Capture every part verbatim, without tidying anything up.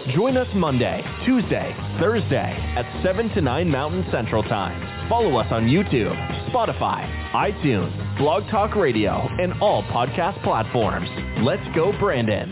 Join us Monday, Tuesday, Thursday at seven to nine Mountain Central Time. Follow us on YouTube, Spotify, iTunes, Blog Talk Radio, and all podcast platforms. Let's go, Brandon.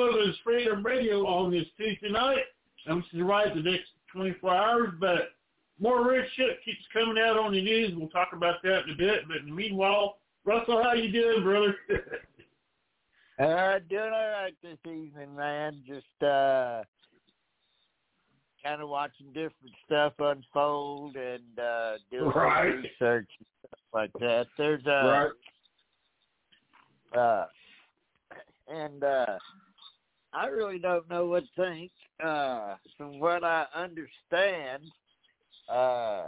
Wilderness Freedom Radio on this Tuesday night. I'm just right the next twenty-four hours, but more rich shit keeps coming out on the news. We'll talk about that in a bit. But in the meanwhile, Russell, how you doing, brother? uh, doing all right this evening, man. Just uh, kind of watching different stuff unfold and uh, doing right. research and stuff like that. There's a right. uh, and uh, I really don't know what to think. Uh, from what I understand, uh,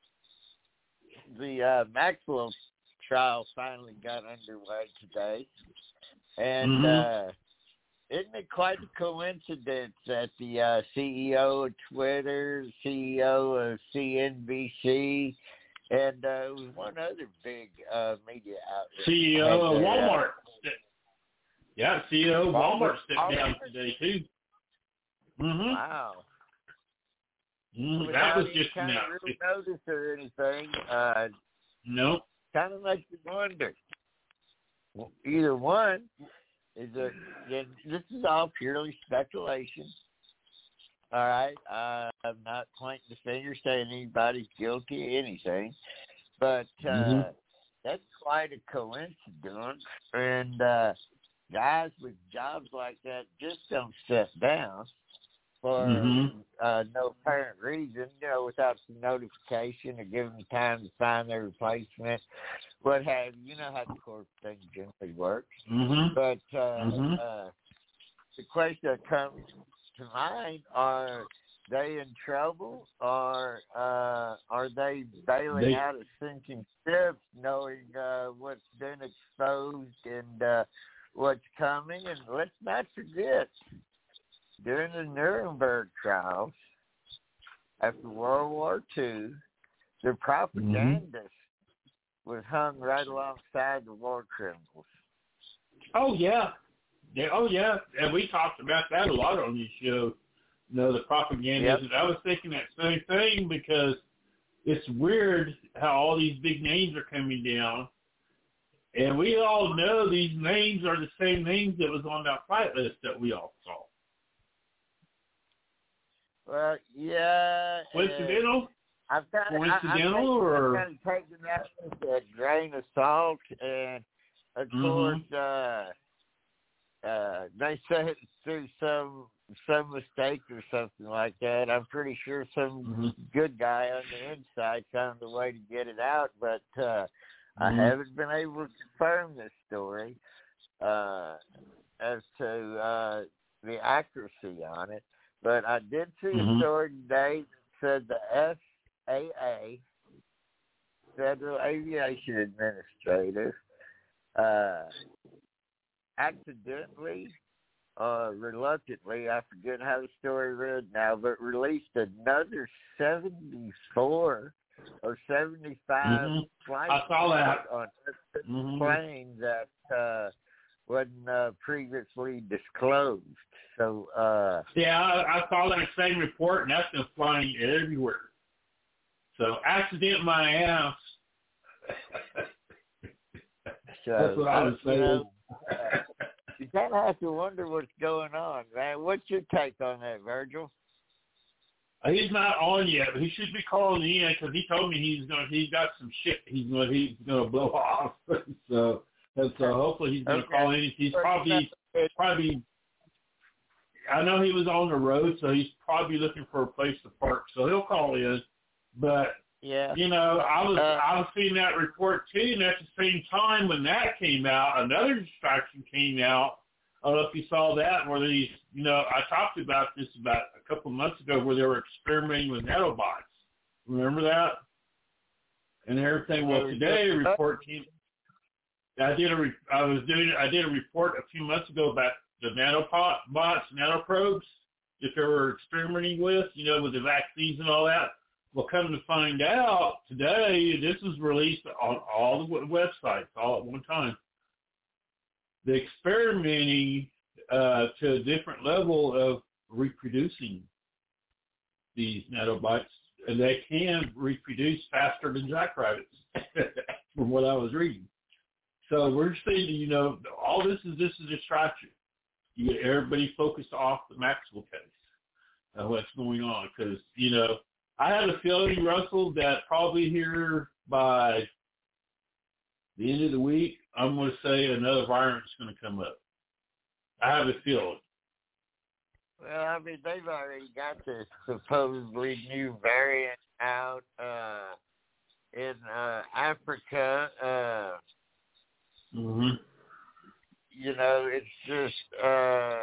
the uh, Maxwell trial finally got underway today, and mm-hmm. uh, isn't it quite a coincidence that the uh, C E O of Twitter, C E O of C N B C, and uh, it was one other big uh, media outlet. C E O of Walmart. Uh, yeah, C E O of Walmart stepped down today, too. Mm-hmm. Wow. Mm, that was just kind now. of really notice or anything. Uh, nope. Kind of makes you wonder. Well, either one is a. This is all purely speculation. All right, uh, I'm not pointing the finger saying anybody's guilty of anything, but uh, mm-hmm. that's quite a coincidence. And uh, guys with jobs like that just don't step down for mm-hmm. uh, no apparent reason, you know, without some notification or giving them time to find their replacement, what have you. You know how the court thing generally works. Mm-hmm. But uh, mm-hmm. uh, the question that comes to mind, are they in trouble, or uh, are they bailing they, out a sinking ship, knowing uh, what's been exposed and uh, what's coming? And let's not forget, during the Nuremberg trials after World War Two, the propagandists mm-hmm. was hung right alongside the war criminals. Oh, yeah. yeah. Oh, yeah. And we talked about that a lot on this show. You know, the propagandists. Yep. I was thinking that same thing because it's weird how all these big names are coming down. And we all know these names are the same names that was on that fight list that we all saw. Well, yeah. Coincidental? Uh, I've got Coincidental, I, or I've kind of taken that with a grain of salt, and of mm-hmm. course, uh, uh, they said it's through some some mistake or something like that. I'm pretty sure some mm-hmm. good guy on the inside found a way to get it out, but uh, mm-hmm. I haven't been able to confirm this story uh, as to uh, the accuracy on it. But I did see mm-hmm. a story today that said the F A A, Federal Aviation Administrator, uh, accidentally, uh, reluctantly, I forget how the story read now, but released another seventy-four or seventy-five mm-hmm. flights I saw that. on a mm-hmm. plane that uh, wasn't uh, previously disclosed. So uh, yeah, I, I saw that same report, and that's been flying everywhere. So accident my ass. So, that's what I was saying. You know, uh, you kind of have to wonder what's going on, man. What's your take on that, Virgil? He's not on yet, but he should be calling in because he told me he's gonna. He's got some shit he's gonna. He's gonna blow off. so, and so hopefully he's gonna okay. call in. He's probably probably. I know he was on the road, so he's probably looking for a place to park. So he'll call in. But yeah, you know, I was uh, I was seeing that report too, and at the same time when that came out, another distraction came out. I don't know if you saw that, where these, you know, I talked about this about a couple of months ago, where they were experimenting with nanobots. Remember that? And everything. Well, today a report came. I did a re, I was doing I did a report a few months ago about the nanobots, nanoprobes that they were experimenting with, you know, with the vaccines and all that. Well, come to find out today, this was released on all the websites all at one time. They're experimenting uh, to a different level of reproducing these nanobots, and they can reproduce faster than jackrabbits, from what I was reading. So we're seeing, you know, all this is this is a distraction. you get everybody focused off the Maxwell case, uh, what's going on. Because, you know, I have a feeling, Russell, that probably here by the end of the week, I'm going to say another variant's going to come up. I have a feeling. Well, I mean, they've already got this supposedly new variant out uh, in uh, Africa. Uh, mm-hmm. You know, it's just, uh,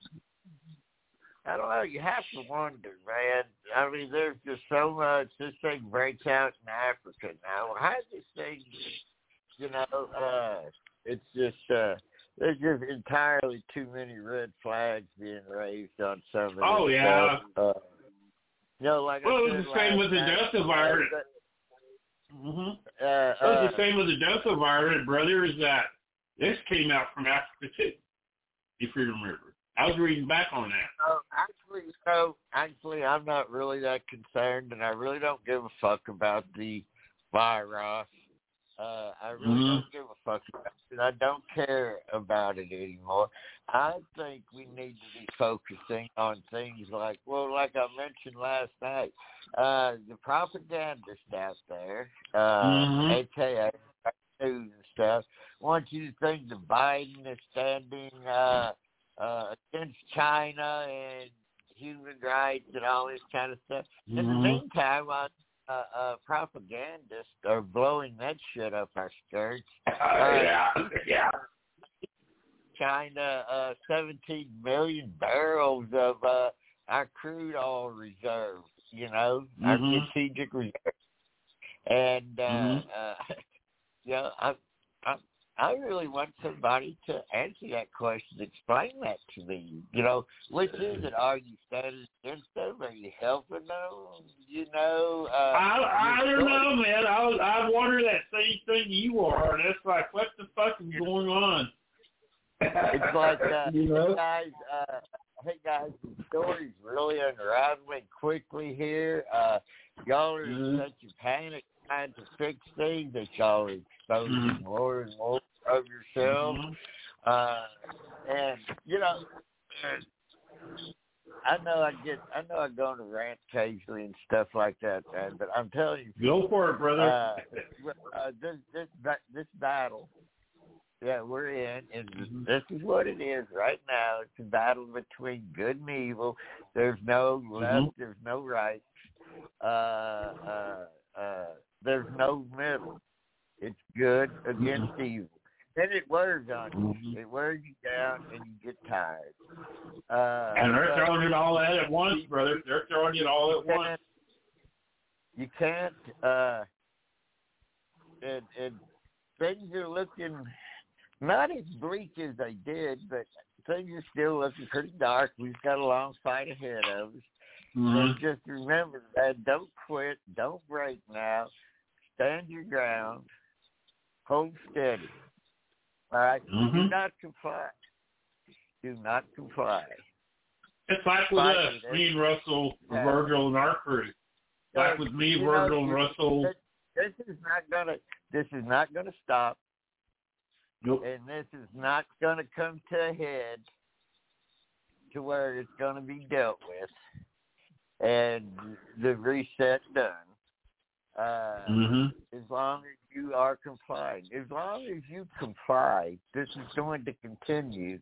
I don't know, you have to wonder, man. I mean, there's just so much. This thing breaks out in Africa now. How this thing, you know, uh, it's just, uh, there's just entirely too many red flags being raised on some of this Oh, yeah. stuff. Uh, you know, like well, I it said was the same with the Delta variant. Mm-hmm. Uh, it was uh, the same with the Delta variant, brother, is that this came out from Africa, too, if you remember. I was reading back on that. So actually, so actually, I'm not really that concerned, and I really don't give a fuck about the virus. Uh, I really mm-hmm. don't give a fuck about it. I don't care about it anymore. I think we need to be focusing on things like, well, like I mentioned last night, uh, the propagandists out there, uh, mm-hmm. A K A news and stuff, want you to think that Biden is standing uh, uh, against China and human rights and all this kind of stuff. Mm-hmm. In the meantime, uh, uh, uh, propagandists are blowing that shit up our skirts. Uh, uh, yeah, yeah. China, uh, seventeen million barrels of uh, our crude oil reserves, you know, mm-hmm. our strategic reserves. And, uh, mm-hmm. uh, you know, I, I, I really want somebody to answer that question, explain that to me. You know, which is it? Are you standing against them? Are you helping them? You know? Uh, I, I don't know, man. I, I wonder that same thing you are. And it's like, what the fuck is going on? It's like, uh, you know? hey guys, uh, hey guys, the story's really unraveling quickly here. Uh, y'all are mm-hmm. in such a panic trying to fix things that y'all are exposing mm-hmm. more and more of yourselves. Mm-hmm. Uh, and, you know, I know I get, I know I go on a rant occasionally and stuff like that, man, but I'm telling you. Go for it, brother. Uh, uh, this, this, this battle, yeah, we're in, and mm-hmm. this is what it is right now. It's a battle between good and evil. There's no left, mm-hmm. there's no right. Uh, uh, uh, there's no middle. It's good against mm-hmm. evil. Then it wears on you. Mm-hmm. It wears you down, and you get tired. Uh, and they're throwing it all at it once, brother. They're throwing it all at once. You can't, uh, and, and things are looking not as bleak as they did, but things are still looking pretty dark. We've got a long fight ahead of us. Mm-hmm. So just remember that. Don't quit. Don't break now. Stand your ground. Hold steady. All right? Mm-hmm. Do not comply. Do not comply. It's like with us, me and Russell, yeah. Virgil, and our crew. So, like with me, Virgil, know, and Russell. This, this is not gonna. This is not gonna stop. Nope. And this is not going to come to a head to where it's going to be dealt with and the reset done. Uh, mm-hmm. As long as you are complying. As long as you comply, this is going to continue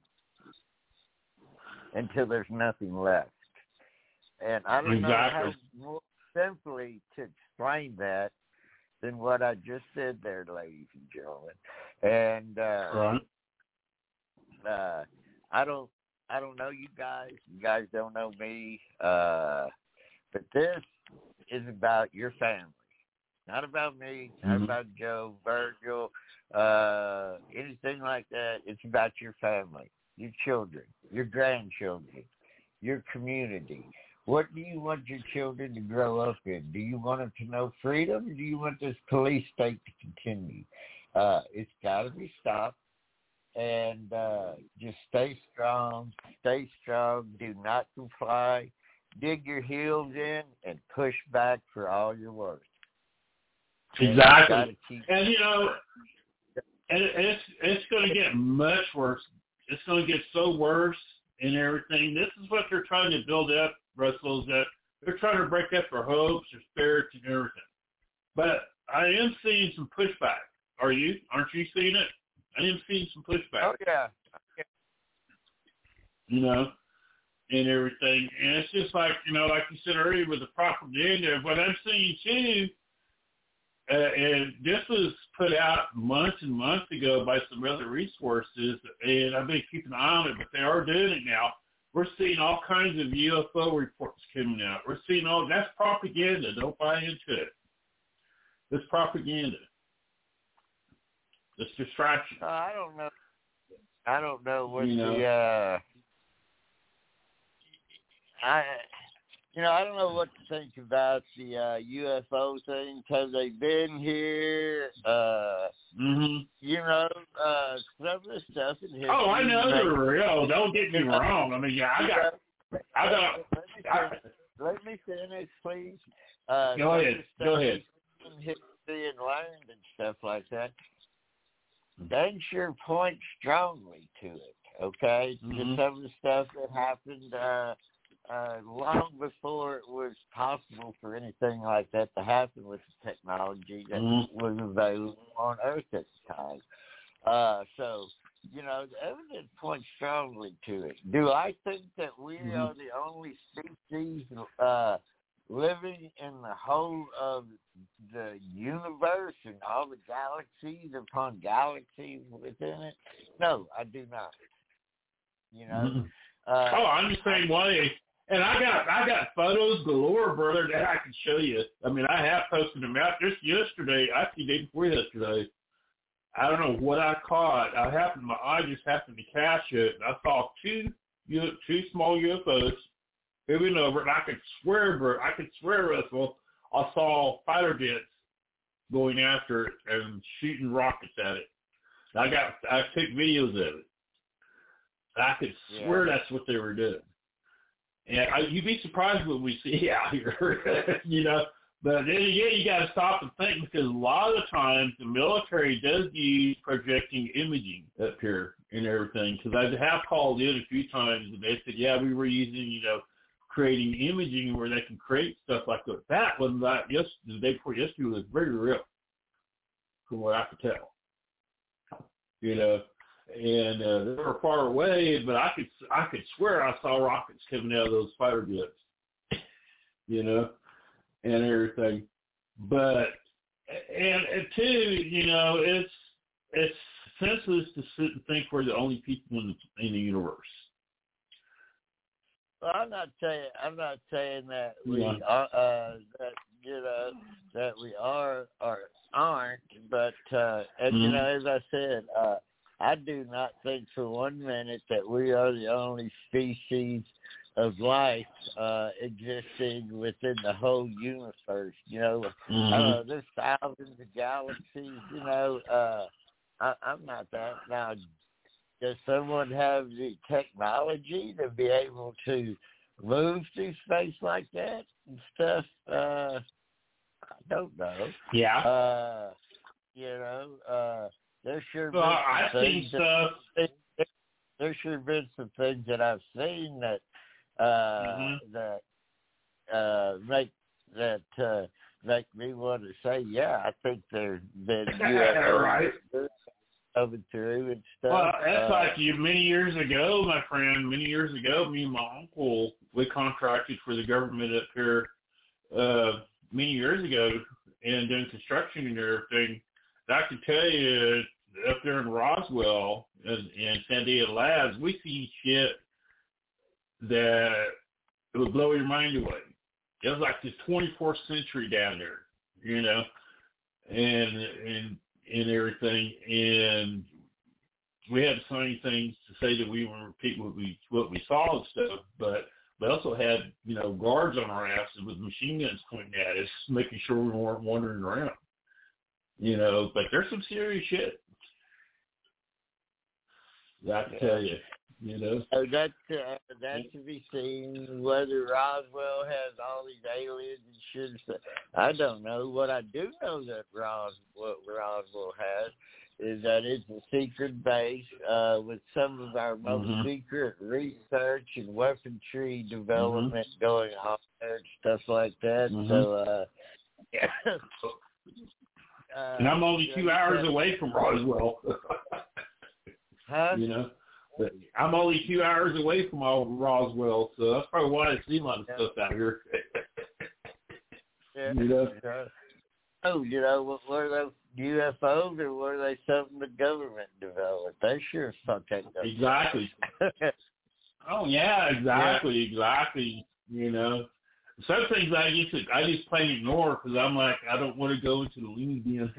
until there's nothing left. And I don't exactly. know how more simply to explain that than what I just said there, ladies and gentlemen. And uh, right. uh, I don't, I don't know you guys. You guys don't know me. Uh, but this is about your family, not about me, not mm-hmm. about Joe, Virgil, uh, anything like that. It's about your family, your children, your grandchildren, your community. What do you want your children to grow up in? Do you want them to know freedom, or do you want this police state to continue? Uh, it's got to be stopped. And uh, just stay strong. Stay strong. Do not comply. Dig your heels in and push back for all you're worth. Exactly. And, you, and you know, and it's it's going to get much worse. It's going to get so worse and everything. This is what they're trying to build up, Russell, is that they're trying to break up their hopes, their spirits, and everything. But I am seeing some pushback. Are you? Aren't you seeing it? I am seeing some pushback. Oh, yeah. You know, and everything. And it's just like, you know, like you said earlier with the propaganda, what I'm seeing too, uh, and this was put out months and months ago by some other resources, and I've been keeping an eye on it, but they are doing it now. We're seeing all kinds of U F O reports coming out. We're seeing all, that's propaganda. Don't buy into it. It's propaganda. It's distraction. Uh, I don't know. I don't know what you know? the, uh, I, you know, I don't know what to think about the uh, U F O thing because they've been here. Uh, mm-hmm. You know, uh, some of the stuff in history. Oh, I know they're real. Don't get me wrong. I mean, yeah, I got, I got. Let me finish, let me finish please. Uh, go ahead. Go ahead. In history and learned and stuff like that. They sure point strongly to it. Okay, mm-hmm. to some of the stuff that happened. Uh, Uh, long before it was possible for anything like that to happen with the technology that mm-hmm. was available on Earth at the time. Uh, so, you know, the evidence points strongly to it. Do I think that we mm-hmm. are the only species uh, living in the whole of the universe and all the galaxies upon galaxies within it? No, I do not. You know? Mm-hmm. Uh, oh, I'm the same way. And I got I got photos galore, brother, that I can show you. I mean, I have posted them out just yesterday, actually day before yesterday. I don't know what I caught. I happened, my eye just happened to catch it. I saw two two small U F Os moving over, and I could swear, bro, I could swear, Russell, I saw fighter jets going after it and shooting rockets at it. I got I took videos of it. I could swear yeah. that's what they were doing. And I, you'd be surprised what we see out here, you know. But then again, you got to stop and think because a lot of the times the military does use projecting imaging up here and everything. Because I have called in a few times and they said, yeah, we were using, you know, creating imaging where they can create stuff like that. That was not yes, the day before yesterday was very real, from what I could tell. You know. And uh, they were far away, but I could I could swear I saw rockets coming out of those fighter jets, you know, and everything. But and, and two, you know, it's it's senseless to sit and think we're the only people in the, in the universe. Well, I'm not saying I'm not saying that we yeah. are uh, that you know that we are or aren't, but uh, and mm-hmm. you know, as I said. Uh, I do not think for one minute that we are the only species of life uh, existing within the whole universe. You know, mm-hmm. uh, there's thousands of galaxies. You know, uh, I, I'm not that. Now, does someone have the technology to be able to move through space like that and stuff? Uh, I don't know. Yeah. Uh, you know. Uh, There sure been well, some I've things seen stuff. That, there sure been some things that I've seen that uh, mm-hmm. that uh, make that uh, make me want to say, yeah, I think there's been U F Os right. coming through and stuff. Well, that's uh, like you many years ago, my friend. Many years ago, me and my uncle we contracted for the government up here uh, many years ago and doing construction and everything. I can tell you, up there in Roswell and, and Sandia Labs, we see shit that it would blow your mind away. It was like this twenty-fourth century down there, you know, and and and everything. And we had so many things to say that we were repeat what we what we saw and stuff, but we also had, you know, guards on our asses with machine guns pointing at us, making sure we weren't wandering around. You know, but there's some serious shit. I can tell you, you know. So that uh, that to be seen whether Roswell has all these aliens and shit. I don't know. What I do know that Ros what Roswell has is that it's a secret base uh, with some of our most mm-hmm. secret research and weaponry development mm-hmm. going on there and stuff like that. Mm-hmm. So, uh, yeah. And I'm only two hours away from Roswell. Huh? You know, but I'm only two hours away from all Roswell, so that's probably why I see a lot of yeah. stuff out here. Yeah. You know. Oh, you know, were those U F Os or were they something the government developed? They sure as fuck ain't gonna Exactly. Oh yeah, exactly, yeah. exactly. You know, some things I just I just plain ignore because I'm like I don't want to go into the loony bin.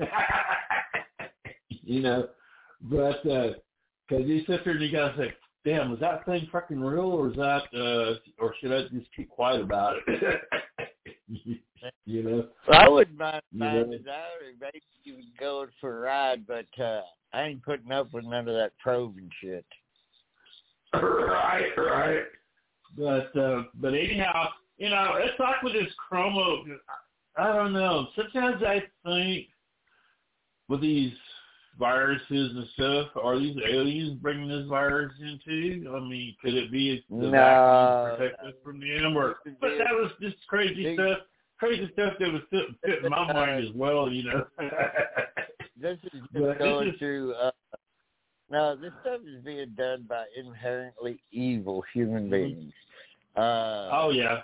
You know, but. uh Because you sit there and you gotta say, "Damn, was that thing fucking real, or is that, uh, or should I just keep quiet about it?" You know. Well, I wouldn't mind finding you know? out, or maybe even going for a ride, but uh, I ain't putting up with none of that probing shit. Right, right. But uh, but anyhow, you know, it's like with this chromo. I don't know. Sometimes I think with these viruses and stuff, are these aliens bringing this virus into? I mean, could it be the no, vaccine protect us from them? Or, but that was just crazy stuff, crazy stuff that was fit, fit in my mind as well, you know. This is just going through, uh, no, this stuff is being done by inherently evil human beings. Uh, oh, yeah.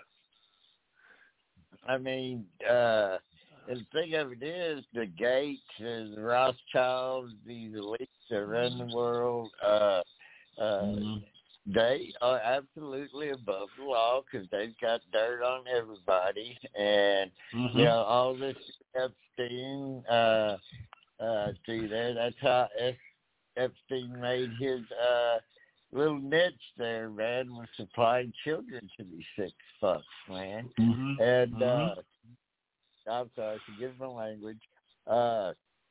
I mean, uh, and the thing of it is, the Gates and the Rothschilds, these elites that run the world, uh, uh, mm-hmm. they are absolutely above the law because they've got dirt on everybody. And, mm-hmm. you know, all this Epstein, uh, uh, see there, that's how Epstein made his uh, little niche there, man, was supplying children to these sick fucks, man. Mm-hmm. And, mm-hmm. uh, I'm sorry, forgive my language. Uh,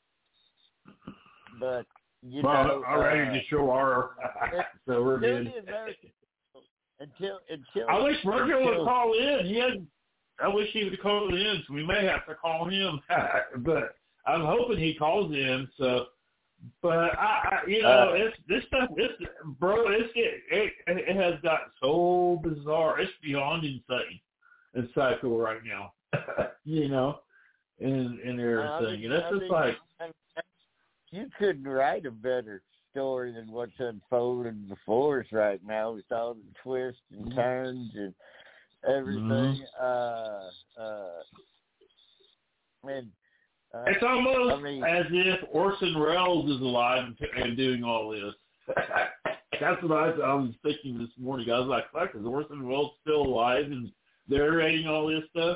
but, you well, know... already uh, to show our... so we're good. Until, until... I wish Virgil until, would call in. He had, I wish he would call in, so we may have to call him. But I'm hoping he calls in, so... But, I, I you know, uh, it's, this stuff, this, bro, it's, it, it, it has gotten so bizarre. It's beyond insane and psycho right now. You know, and and everything. And that's just like you couldn't write a better story than what's unfolding before us right now with all the twists and mm-hmm. turns and everything. Mm-hmm. Uh, uh, and uh, it's almost I mean, as if Orson Welles is alive and, and doing all this. That's what I, I was thinking this morning. I was like, "Fuck, is Orson Welles still alive and they're writing all this stuff?"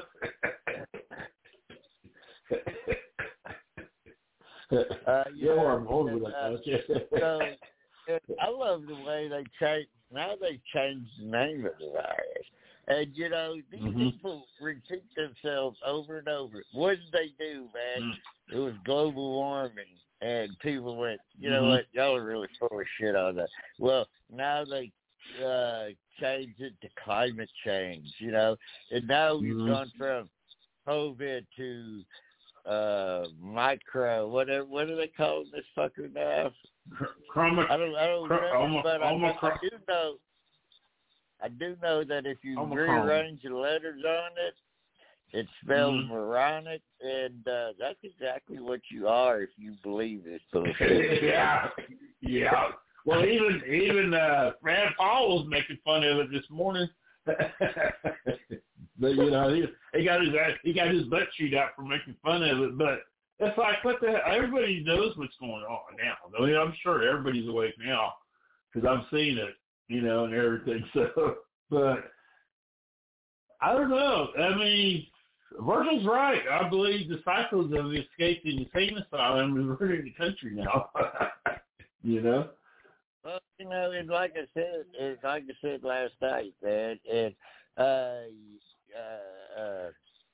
uh, yeah, yeah, I'm over with uh, that. So, I love the way they change. Now they changed the name of the virus, and you know these mm-hmm. people repeat themselves over and over. What did they do, man? Mm-hmm. It was global warming, and people went, you know mm-hmm. what? Y'all are really full of shit on that. Well, now they uh, changed it to climate change, you know, and now we've mm-hmm. gone from COVID to uh, micro, whatever. What do they call this fucker now? Chroma, I don't, I don't remember, Chroma, but I, Omicron. I do know. I do know that if you Omicron. rearrange the letters on it, it spells mm-hmm. moronic, and uh, that's exactly what you are if you believe this bullshit. yeah, yeah. Well, even even uh, Rand Paul was making fun of it this morning. But you know, he, he got his he got his butt chewed out for making fun of it. But it's like, what the hell? Everybody knows what's going on now. I mean, I'm sure everybody's awake now because I'm seeing it, you know, and everything. So, but I don't know. I mean, Virgil's right. I believe the cycles have escaped the insane asylum and we're in the country now. You know. Well, you know, and like I said, and like I said last night, man, and uh, uh, uh,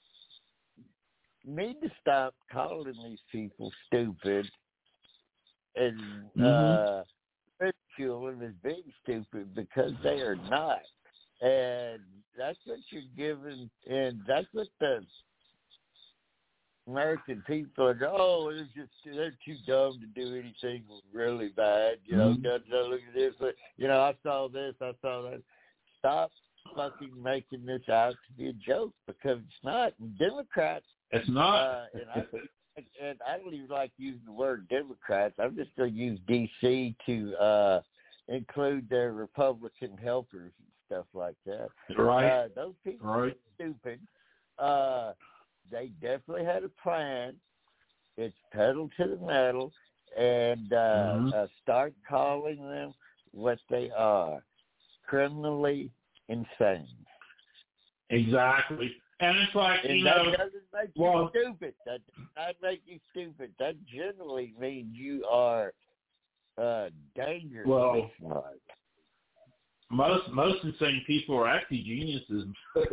need to stop calling these people stupid and mm-hmm. uh, ridicule them as being stupid because they are not, and that's what you're giving, and that's what the American people are, oh, it's just, they're too dumb to do anything really bad. You know, mm-hmm. Look at this. You know, I saw this, I saw that. Stop fucking making this out to be a joke, because it's not. And Democrats. It's not. Uh, and, I, and I don't even like using the word Democrats. I'm just going to use D C to uh, include their Republican helpers and stuff like that. Right. Uh, those people right. are stupid. Uh, they definitely had a plan. It's pedal to the metal, and uh, mm-hmm. uh, start calling them what they are: criminally insane. Exactly. And it's like, and you that know, doesn't make you well, stupid. That does not make you stupid. That generally means you are uh, dangerously well, smart. Most most insane people are actually geniuses.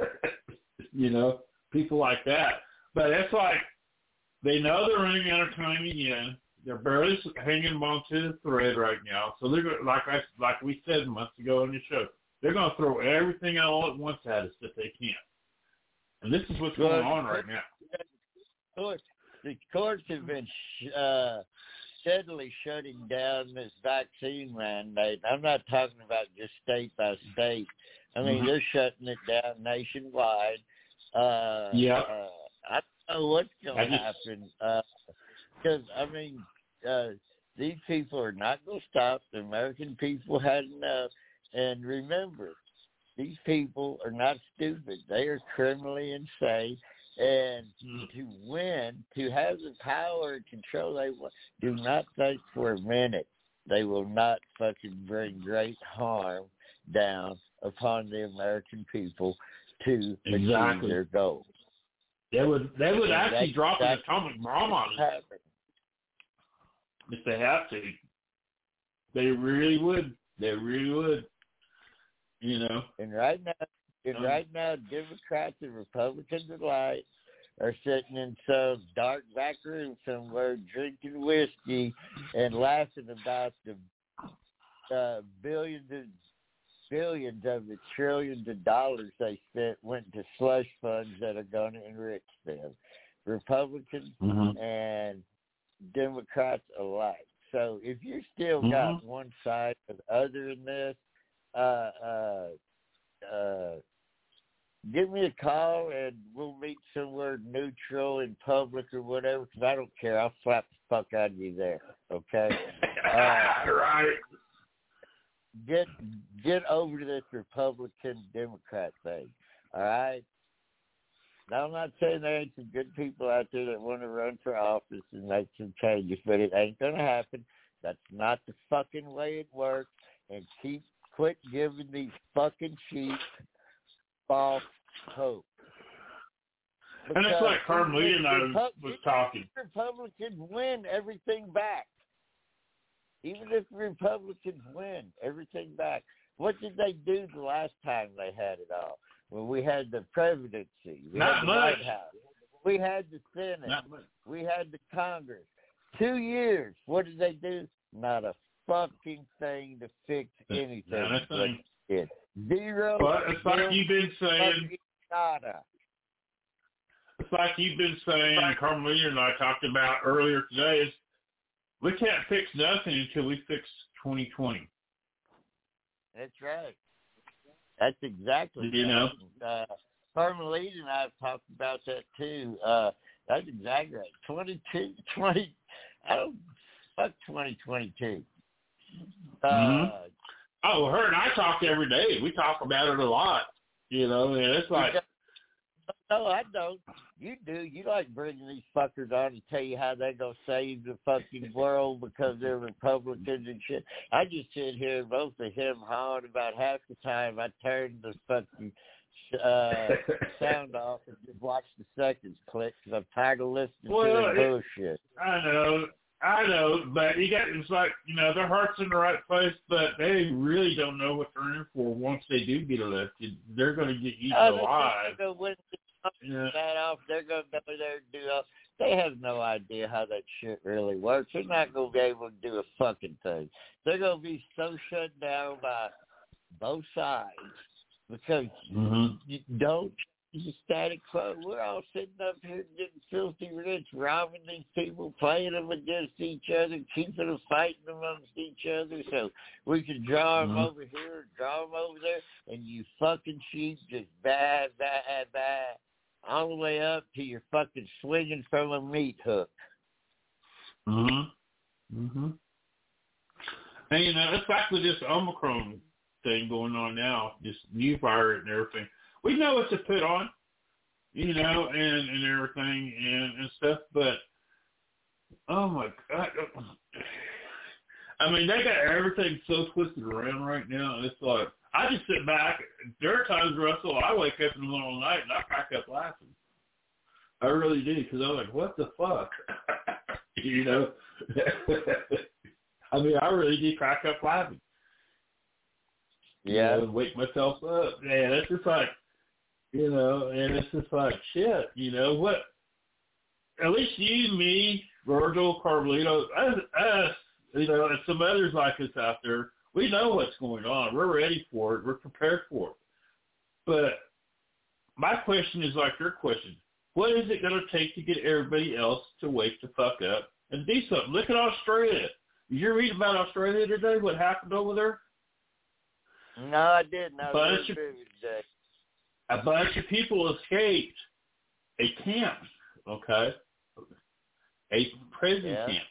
You know, people like that. But it's like they know they're running out of time again. They're barely hanging on to the thread right now. So they're going, like I like we said months ago on the show, they're going to throw everything all at once at us that they can. And this is what's well, going on right now. Courts, the courts have been uh, steadily shutting down this vaccine mandate. I'm not talking about just state by state. I mean, mm-hmm. they're shutting it down nationwide. Uh, yeah. Uh, I don't know what's going to happen. Because, uh, I mean, uh, these people are not going to stop. The American people had enough. And remember, these people are not stupid. They are criminally insane. And mm. to win, to have the power and control, they do not think for a minute they will not fucking bring great harm down upon the American people to exactly. achieve their goals. They would they would and actually that, drop that, an atomic bomb on us if they have to. They really would. They really would. You know. And right now, and um, right now, Democrats and Republicans alike are sitting in some dark back room somewhere, drinking whiskey and laughing about the uh, billions and billions of the trillions of dollars they spent went to slush funds that are going to enrich them, Republicans mm-hmm. and Democrats alike. So if you still mm-hmm. got one side or the other in this, uh, uh, uh, give me a call and we'll meet somewhere neutral in public or whatever, because I don't care. I'll slap the fuck out of you there, okay? Uh, right. Get get over to this Republican Democrat thing, all right? Now, I'm not saying there ain't some good people out there that want to run for office and make some changes, but it ain't going to happen. That's not the fucking way it works. And keep quit giving these fucking sheep false hope. Because and it's like Carmelita and I Repu- was talking. Republicans win everything back. Even if Republicans win everything back. What did they do the last time they had it all? When we had the presidency, we Not had the much. White House, we had the Senate, we had the Congress. Two years. What did they do? Not a fucking thing to fix anything. Not a thing. It. Zero. But it's like you've been saying. Nada. It's like you've been saying, and Carmelita and I talked about earlier today, is we can't fix nothing until we fix twenty twenty. That's right. That's exactly you know. Uh, Carmelita and I have talked about that too. Uh, that's exactly right. twenty-two, twenty, I don't, fuck twenty twenty-two. Uh, mm-hmm. Oh, her and I talk every day. We talk about it a lot. You know, and it's like. No, I don't. You do. You like bringing these fuckers on to tell you how they're going to save the fucking world because they're Republicans and shit. I just sit here and both of him hawing about half the time. I turn the fucking uh, sound off and just watch the seconds click because I'm tired of listening well, to this it, bullshit. I know. I know, but you got, it's like, you know, their heart's in the right place, but they really don't know what they're in for once they do get elected. They're going to get eaten oh, alive. They're going to yeah. that off. They're going to go there and do all. They have no idea how that shit really works. They're not going to be able to do a fucking thing. They're going to be so shut down by both sides because mm-hmm. you don't It's a static quo. We're all sitting up here getting filthy rich, robbing these people, playing them against each other, keeping them fighting amongst each other so we can draw them mm-hmm. over here, draw them over there, and you fucking sheep just bad, bad, bad, all the way up to you're fucking swinging from a meat hook. Mm-hmm. Mm-hmm. And, you know, it's back with this Omicron thing going on now, this new virus and everything. We know what to put on, you know, and, and everything and, and stuff, but, oh, my God. I mean, they got everything so twisted around right now, and it's like, I just sit back. There are times, Russell, I wake up in the middle of the night and I crack up laughing. I really do, because I'm like, what the fuck? You know? I mean, I really do crack up laughing. Yeah. You know, and wake myself up. Man, it's just like, you know, and it's just like, shit, you know, what, at least you, me, Virgil, Carlito, us, us, you know, and some others like us out there, we know what's going on. We're ready for it. We're prepared for it. But my question is like your question. What is it going to take to get everybody else to wake the fuck up and do something? Look at Australia. Did you read about Australia today, what happened over there? No, I didn't. I bunch of, today. A bunch of people escaped a camp, okay, a prison yeah. camp,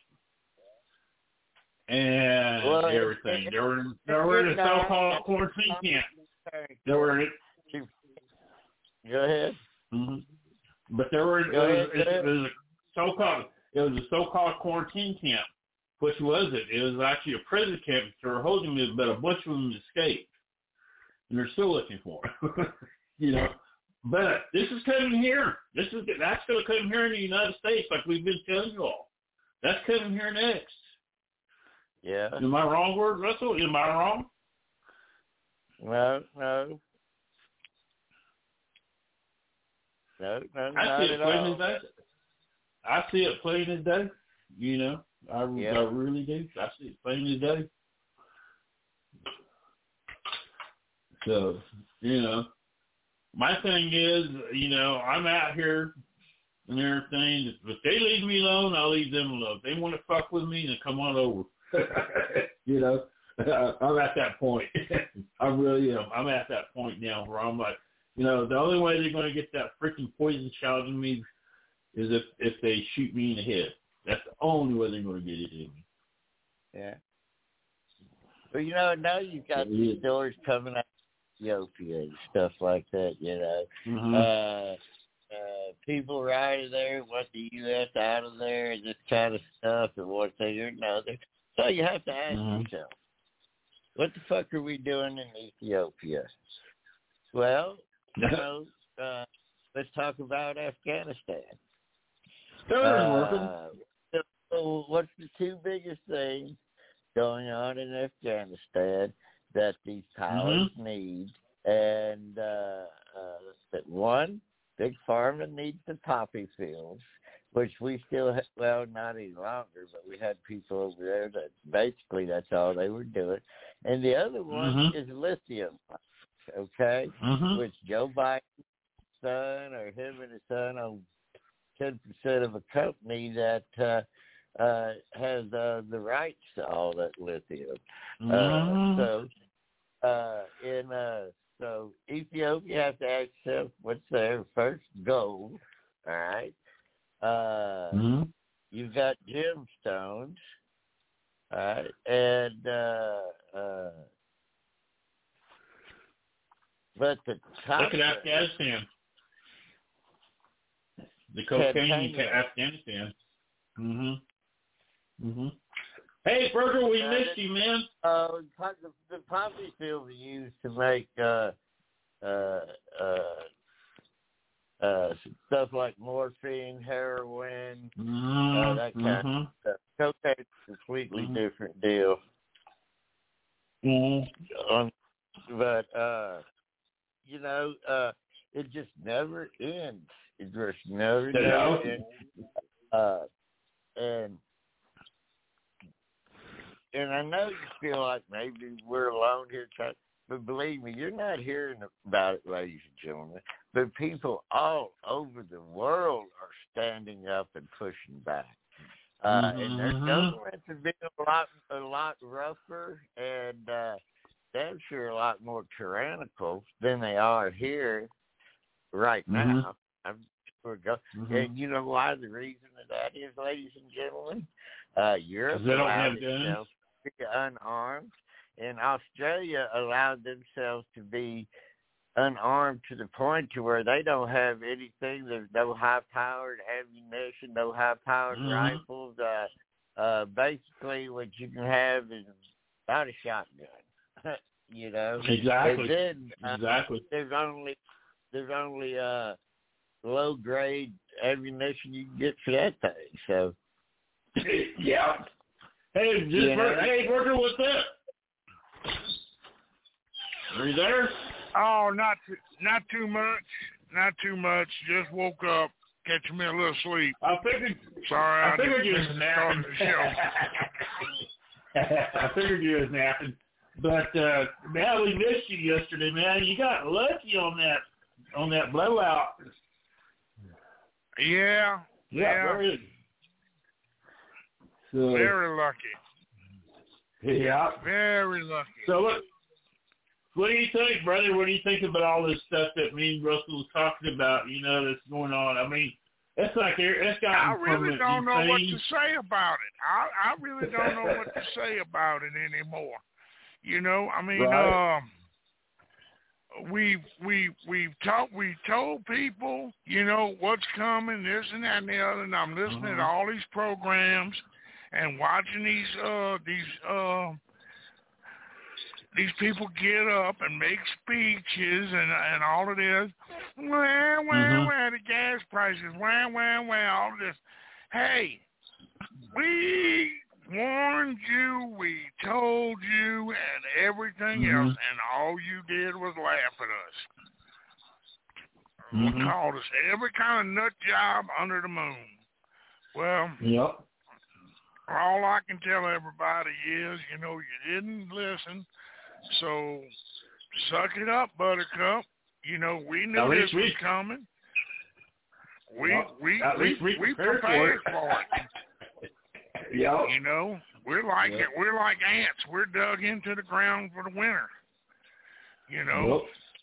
and well, everything. It, they were they were in a so-called quarantine camp. They were in it. Go ahead. Mm-hmm. But there were it was, it, it was a so-called it was a so-called quarantine camp, which wasn't. It was actually a prison camp. They were holding them, but a bunch of them escaped, and they're still looking for them. You know, but this is coming here. This is that's going to come here in the United States, like we've been telling you all. That's coming here next. Yeah. Am I wrong, word Russell? Am I wrong? No, no, no, no, I not see it at plain all. as day. I see it plain as day. You know, I, yeah. I really do. I see it plain as day. So, you know. My thing is, you know, I'm out here and everything. If they leave me alone, I'll leave them alone. If they want to fuck with me, then come on over. You know, I'm at that point. I really am. I'm at that point now where I'm like, you know, the only way they're going to get that freaking poison shot in me is if, if they shoot me in the head. That's the only way they're going to get it in me. Yeah. Well, you know, now you've got yeah. these stories coming out. Ethiopia and stuff like that, you know. Mm-hmm. Uh, uh, people right out of there want the U S out of there and this kind of stuff and one thing or another. So you have to ask mm-hmm. yourself, what the fuck are we doing in Ethiopia? Well, you know, uh, let's talk about Afghanistan. Uh, so what's the two biggest things going on in Afghanistan that these pilots mm-hmm. need? And uh, uh, that one, Big Pharma needs the poppy fields, which we still, ha- well, not any longer, but we had people over there that basically that's all they were doing. And the other one mm-hmm. is lithium, okay, mm-hmm. which Joe Biden's son or him and his son own ten percent of a company that uh, uh, has uh, the rights to all that lithium. Mm-hmm. Uh, so, uh, in uh, so Ethiopia, you have to ask yourself what's their first goal. All right. Uh, mm-hmm. You've got gemstones. All right, and uh, uh, but the top look at Afghanistan. The cocaine in Afghanistan. Mhm. Mhm. Hey, Virgil, we uh, missed you, man. Uh, the, the poppy fields are used to make uh, uh, uh, uh, stuff like morphine, heroin, mm-hmm. uh, that kind mm-hmm. of stuff. Cocaine's a completely mm-hmm. different deal. Mm-hmm. Um, but uh, you know, uh, it just never ends. It just never, never ends. Uh, and and I know you feel like maybe we're alone here. Trying, but believe me, you're not hearing about it, ladies and gentlemen. But people all over the world are standing up and pushing back. Uh, mm-hmm. And their governments have been a lot, a lot rougher and uh, damn sure a lot more tyrannical than they are here right mm-hmm. now. I'm sure go- mm-hmm. And you know why the reason of that is, ladies and gentlemen? Uh, Europe they don't allowed have itself to be unarmed, and Australia allowed themselves to be unarmed to the point to where they don't have anything. There's no high-powered ammunition, no high-powered mm-hmm. rifles. Uh, uh, basically, what you can have is about a shotgun. You know, exactly. And then, uh, exactly. There's only there's only uh, low-grade ammunition you can get for that thing. So, yeah. Hey, just you for, know? hey, Worker, what's up? Are you there? Oh, not too, not too much, not too much. Just woke up, catching me a little sleep. I figured. Sorry, I I figured you didn't was start napping. the show. I figured you was napping, but uh, man, we missed you yesterday, man. You got lucky on that on that blowout. Yeah, Yeah, yeah, very. So, very lucky. yeah, Very lucky. So what? What do you think, brother? What do you think about all this stuff that me and Russell was talking about? You know, that's going on. I mean, it's like it's got. I really don't know what to say about it. I I really don't know what to say about it anymore. You know, I mean, right. um, we we we've told we told people, you know, what's coming, this and that and the other, and I'm listening mm-hmm. to all these programs and watching these uh these uh these people get up and make speeches and and all of this. Well, well, mm-hmm. well, the gas prices, well, well, well, all of this. Hey, we warned you, we told you, and everything mm-hmm. else, and all you did was laugh at us. Mm-hmm. We called us every kind of nut job under the moon. Well, yep. all I can tell everybody is, you know, you didn't listen, so suck it up, Buttercup. You know, we knew at this we, was coming. We well, we at we, least we we prepared, prepared for for it. it. Yeah. You know, we're like yep. it. We're like ants. We're dug into the ground for the winter. You know. Yep.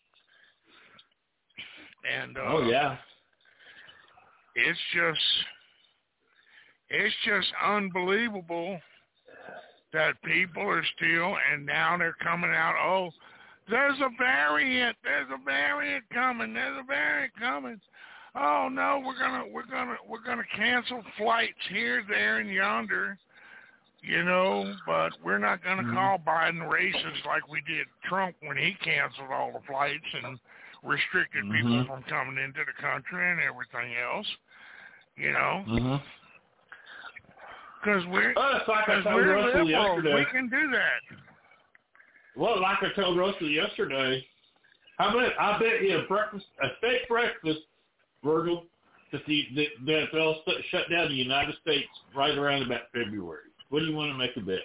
And uh, oh yeah. It's just it's just unbelievable that people are still, and now they're coming out, oh, there's a variant, there's a variant coming, there's a variant coming. Oh no, we're gonna we're gonna we're gonna cancel flights here, there, and yonder, you know, but we're not gonna mm-hmm. call Biden racist like we did Trump when he canceled all the flights and restricted mm-hmm. people from coming into the country and everything else, you know. Mm-hmm. Because we're, oh, like cause we're liberals, we can do that. Well, like I told Russell yesterday, I bet I bet you a breakfast, a steak breakfast, Virgil, that the that the N F L shut down the United States right around about February. What do you want to make of that?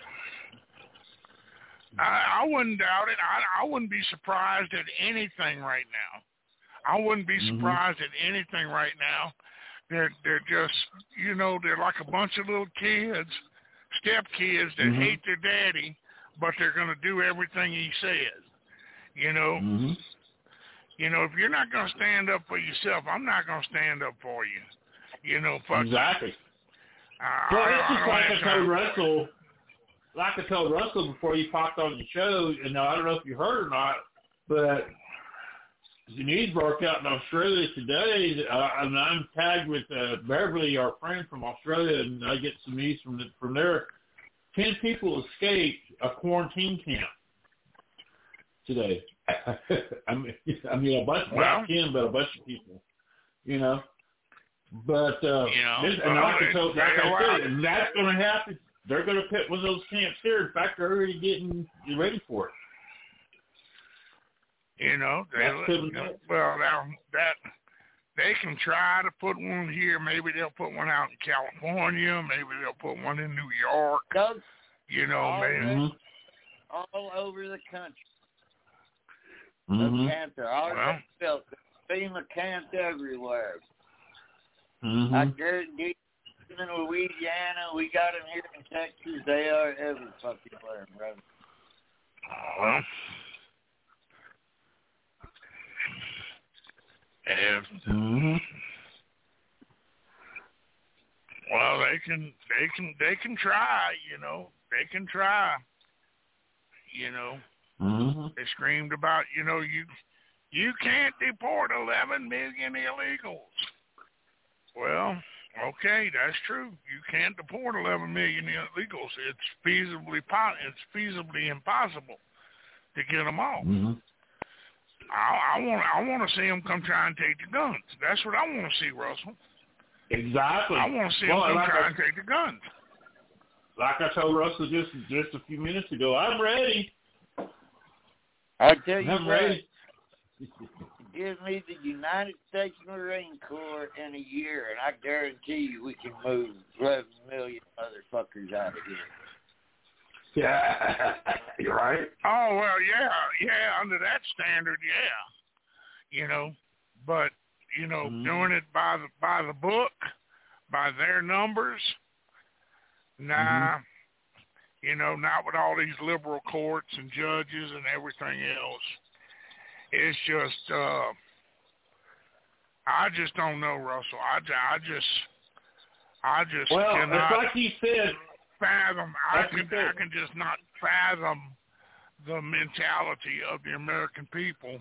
I, I wouldn't doubt it. I, I wouldn't be surprised at anything right now. I wouldn't be surprised mm-hmm. at anything right now. They're they're just, you know, they're like a bunch of little kids, step kids that mm-hmm. hate their daddy, but they're going to do everything he says. You know, mm-hmm. you know, if you're not going to stand up for yourself, I'm not going to stand up for you. You know, fuck exactly. I, well, I, it's just I like I told time. Russell, like I told Russell before you popped on the show, and I don't know if you heard or not, but the news broke out in Australia today, uh, and I'm tagged with uh, Beverly, our friend from Australia, and I get some news from the, from there. Ten people escaped a quarantine camp today. I mean, I mean a bunch, well, not ten, but a bunch of people, you know. But uh, you know, this, and well, like I told, like I well, said, and that's going to happen. They're going to put one of those camps here. In fact, they're already getting ready for it. You know, they, well, now that they can try to put one here. Maybe they'll put one out in California. Maybe they'll put one in New York. Doug, you know, all, maybe all over the country. Mm-hmm. Camps are all well, built. FEMA camps everywhere. Mm-hmm. I guarantee you, in Louisiana, we got them here in Texas. They are every fucking where, brother. Well, if Mm-hmm. well, they can, they can, they can try. You know, they can try. You know, Mm-hmm. they screamed about. You know, you you can't deport eleven million illegals. Well, okay, that's true. You can't deport eleven million illegals. It's feasibly it's feasibly impossible to get them off. Mm-hmm. I, I want I want to see them come try and take the guns. That's what I want to see, Russell. Exactly. I want to see well, them come like try I, and take the guns. Like I told Russell just just a few minutes ago, I'm ready. I tell you I'm what, ready. give me the United States Marine Corps in a year, and I guarantee you we can move eleven million motherfuckers out of here. Yeah, you're right. Oh well, yeah, yeah. Under that standard, yeah. You know, but you know, Mm-hmm. doing it by the by the book, by their numbers. Nah, Mm-hmm. you know, not with all these liberal courts and judges and everything else. It's just, uh, I just don't know, Russell. I, I just, I just Well, cannot it's like you said. fathom. I Like can, you said. I can just not fathom the mentality of the American people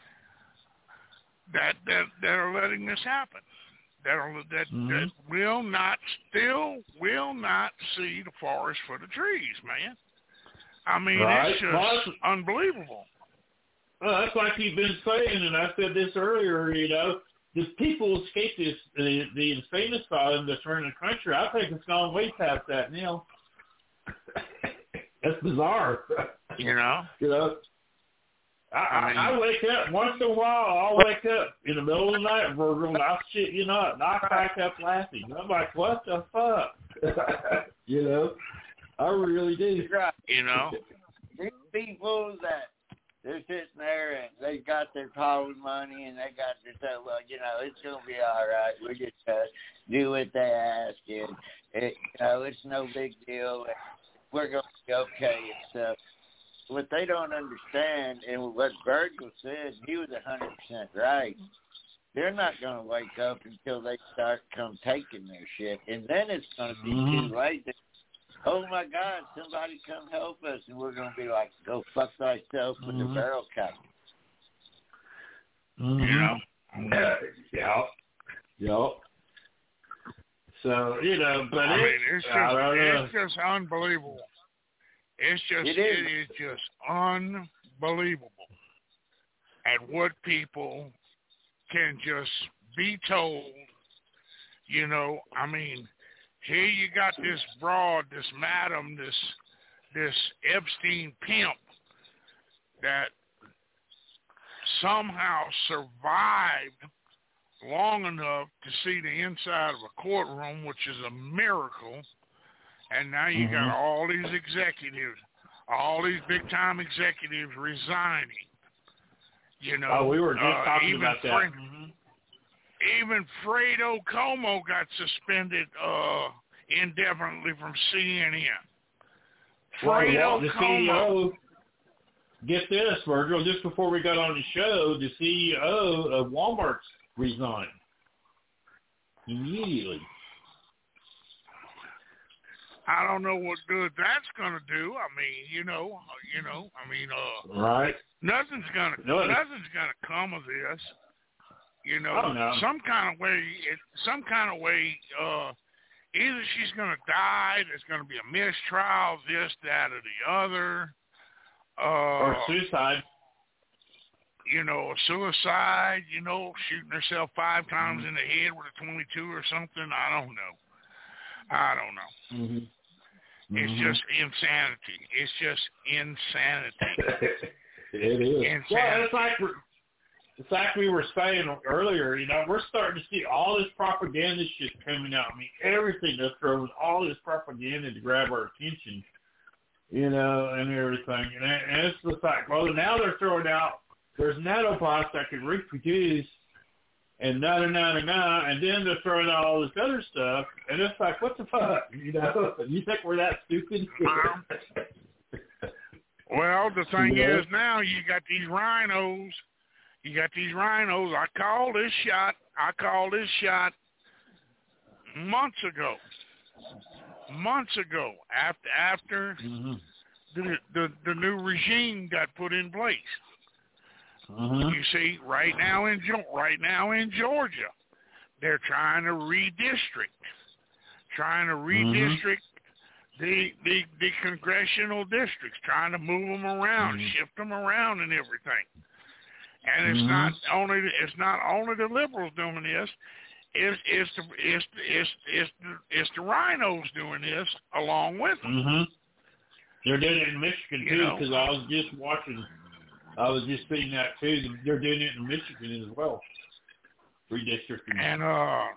that that, that are letting this happen. That are, that Mm-hmm. that will not still will not see the forest for the trees, man. I mean, Right. it's just Plus, unbelievable. Well, that's like you've been saying, and I said this earlier. You know, the people escape this the, the insane asylum that's running the country. I think it's gone way past that now. That's bizarre. You know. You know. I, I, mean, I wake up once in a while. I'll wake up in the middle of the night, Virgil, and I'll shit you not, and I'll crack up laughing. I'm like, what the fuck? You know, I really do. Right. You know. These people that they're sitting there and they got their power money and they got their stuff. Well, you know, it's gonna be all right. We just uh, do what they ask, and it, you know, it's no big deal. We're gonna be okay and stuff. What they don't understand, and what Virgil said, he was a hundred percent right. They're not going to wake up until they start come taking their shit, and then it's going to be Mm-hmm. too late. Oh my God, somebody come help us, and we're going to be like, go fuck thyself with Mm-hmm. the barrel cut. Mm-hmm. You know. Yeah. Yeah. Yep. So you know, but I it, mean, it's just I don't know. it's just unbelievable. It's just It it is. is just unbelievable at what people can just be told. You know, I mean, here you got this broad, this madam, this this Epstein pimp that somehow survived long enough to see the inside of a courtroom, which is a miracle. And now you Mm-hmm. got all these executives, all these big-time executives resigning. You know, Oh, we were just uh, talking even about that. Fre- Mm-hmm. Even Fredo Como got suspended uh, indefinitely from C N N. Well, Fredo the Como. C E O, get this, Virgil, just before we got on the show, the C E O of Walmart resigned immediately. I don't know what good that's gonna do. I mean, you know, you know, I mean, uh, Right. nothing's gonna, No. nothing's gonna come of this. You know, Oh, no. some kind of way, it, some kind of way. Uh, either she's gonna die, there's gonna be a mistrial, this, that, or the other. Uh, Or suicide. You know, a suicide. You know, shooting herself five times mm-hmm. in the head with a twenty-two or something. I don't know. I don't know. Mm-hmm. It's mm-hmm. just insanity. It's just insanity. It is. Insanity. Well, it's like we're, it's like we were saying earlier. You know, we're starting to see all this propaganda shit coming out. I mean, everything that's throwing all this propaganda to grab our attention. You know, and everything. And, and it's just like, well, now they're throwing out there's nanobots that can reproduce and na na na na na, and then they're throwing out all this other stuff, and it's like, what the fuck, you know? You think we're that stupid? Well, the thing yeah. is now you got these rhinos. You got these rhinos. I called this shot. I called this shot months ago. Months ago, after after mm-hmm. the, the the new regime got put in place. Mm-hmm. You see, right now in right now in Georgia, they're trying to redistrict, trying to redistrict mm-hmm. the, the the congressional districts, trying to move them around, mm-hmm. shift them around, and everything. And it's mm-hmm. not only it's not only the liberals doing this. It's it's the it's it's it's the, it's the rhinos doing this along with them. Mm-hmm. They're doing it in Michigan too, because I was just watching. I was just seeing that too. They're doing it in Michigan as well. Redistricting. And uh,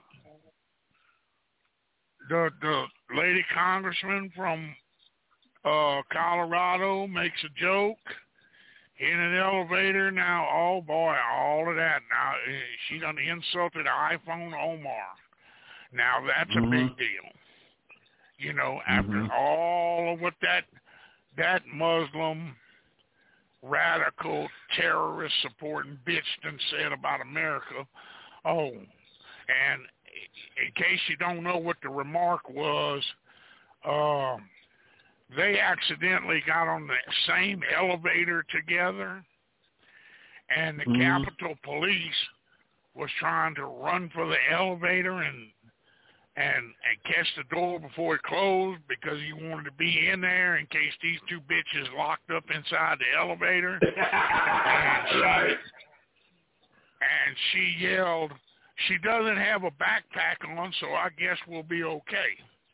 the the lady congressman from uh, Colorado makes a joke in an elevator. Now, oh boy, all of that. Now she done insulted iPhone Omar. Now that's mm-hmm. a big deal. You know, after mm-hmm. all of what that that Muslim radical terrorist supporting bitch done said about America. Oh, and in case you don't know what the remark was, uh, they accidentally got on the same elevator together, and the mm-hmm. Capitol Police was trying to run for the elevator and and and catch the door before it closed because he wanted to be in there in case these two bitches locked up inside the elevator. and, she, right. and she yelled, "She doesn't have a backpack on, so I guess we'll be okay."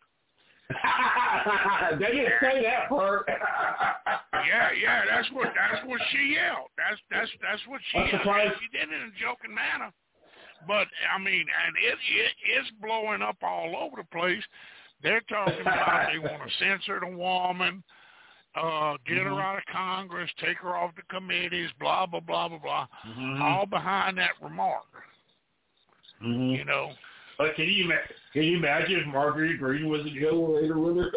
They didn't say that part. yeah, yeah, that's what that's what she yelled. That's that's that's what she I'm yelled. surprised. She did it in a joking manner. But, I mean, and it, it it's blowing up all over the place. They're talking about they want to censor the woman, uh, get mm-hmm. her out of Congress, take her off the committees, blah, blah, blah, blah, blah, mm-hmm. all behind that remark. Mm-hmm. You know? But can you, can you imagine if Marjorie Greene was in the elevator with her?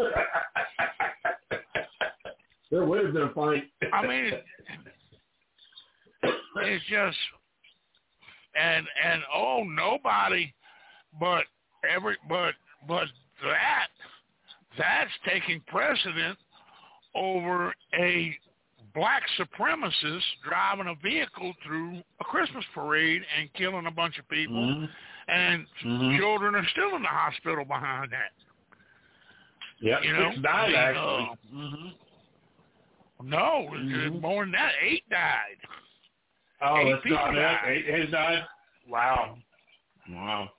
There would have been a fight. I mean, it, it's just... And and oh, nobody, but every but but that that's taking precedent over a black supremacist driving a vehicle through a Christmas parade and killing a bunch of people, mm-hmm. and mm-hmm. children are still in the hospital behind that. Yeah, you know, six died I mean, actually. Uh, mm-hmm. No, mm-hmm. more than that, eight died. Oh, eight that's not that. Eight has died. Wow. Wow.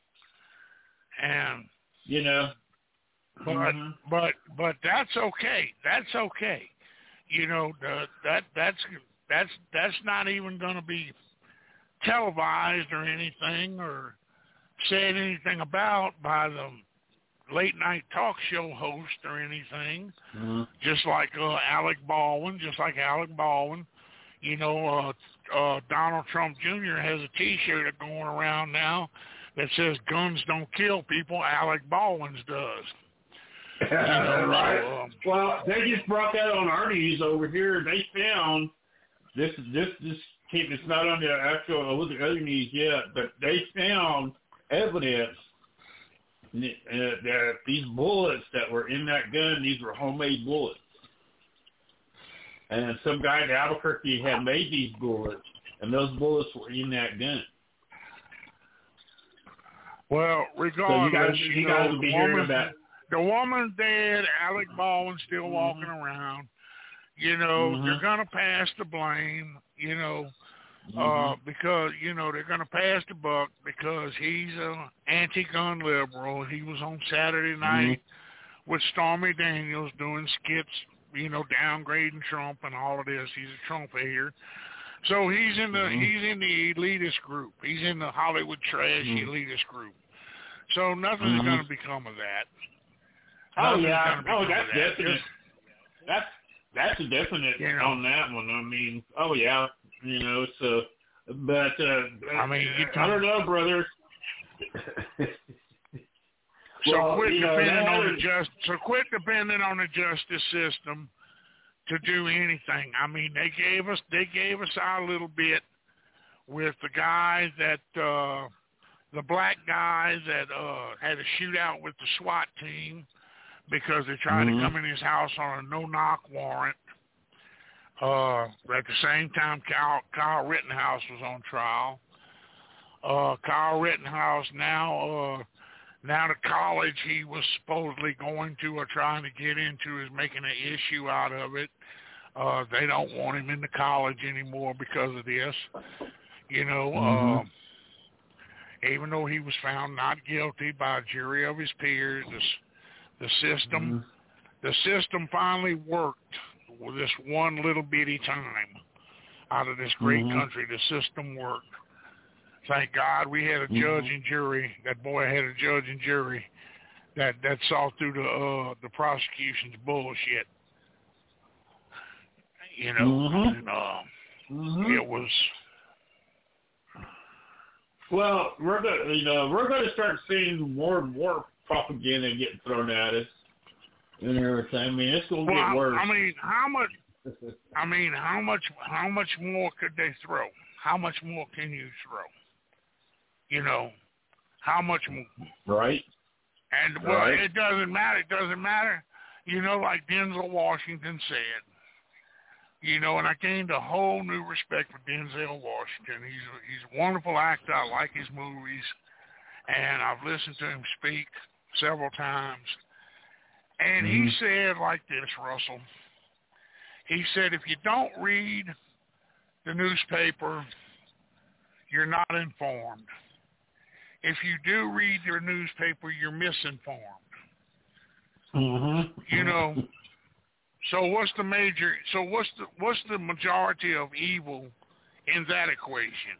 And you know, but mm-hmm. but but that's okay. That's okay. You know, the, that that's that's that's not even going to be televised or anything or said anything about by the late night talk show host or anything. Mm-hmm. Just like uh, Alec Baldwin, just like Alec Baldwin. You know, uh, uh, Donald Trump Junior has a T-shirt going around now that says "Guns don't kill people." Alec Baldwin's does. You know, right. So, um, well, they just brought that on our news over here. They found this. This this came. It's not on the actual look at other news yet, but they found evidence that, uh, that these bullets that were in that gun, these were homemade bullets. And some guy in Albuquerque had made these bullets, and those bullets were in that gun. Well, regardless, so you guys, you you guys know, will be the hearing woman, about. The woman's dead. Alec Baldwin's still mm-hmm. walking around. You know, mm-hmm. they're gonna pass the blame. You know, mm-hmm. uh, because you know they're gonna pass the buck because he's a anti-gun liberal. He was on Saturday night mm-hmm. with Stormy Daniels doing skits. You know, downgrading Trump and all of this. He's a Trump hater. So he's in the mm-hmm. he's in the elitist group. He's in the Hollywood trash mm-hmm. elitist group. So nothing's mm-hmm. going to become of that. Oh nothing's yeah, oh that's that. definite. Just, that's that's a definite you know, on that one. I mean, oh yeah, You know, so, but uh, I mean, you I don't know, brother. So well, quit you know, depending on the was... just. So quit depending on the justice system to do anything. I mean, they gave us they gave us our little bit with the guy that uh, the black guy that uh, had a shootout with the SWAT team because they tried mm-hmm. to come in his house on a no-knock warrant. Uh, at the same time, Kyle, Kyle Rittenhouse was on trial. Uh, Kyle Rittenhouse now, uh, now the college he was supposedly going to or trying to get into is making an issue out of it. Uh, they don't want him in the college anymore because of this. You know, mm-hmm. uh, even though he was found not guilty by a jury of his peers, the, the system, mm-hmm. the system finally worked with this one little bitty time out of this great mm-hmm. country. The system worked. Thank God we had a mm-hmm. judge and jury. That boy had a judge and jury that, that saw through the uh, the prosecution's bullshit. You know, mm-hmm. and, uh, mm-hmm. it was. Well, we're going you know we're going to start seeing more and more propaganda getting thrown at us and everything. I mean, it's going to well, get worse. I mean, how much? I mean, how much? How much more could they throw? How much more can you throw? You know, how much more? Right. And well, right. it doesn't matter. It doesn't matter. You know, like Denzel Washington said. You know, and I gained a whole new respect for Denzel Washington. He's a, he's a wonderful actor. I like his movies, and I've listened to him speak several times. And mm-hmm. he said like this, Russell. He said, if you don't read the newspaper, you're not informed. If you do read your newspaper, you're misinformed. Mm-hmm. You know. So what's the major? So what's the what's the majority of evil in that equation?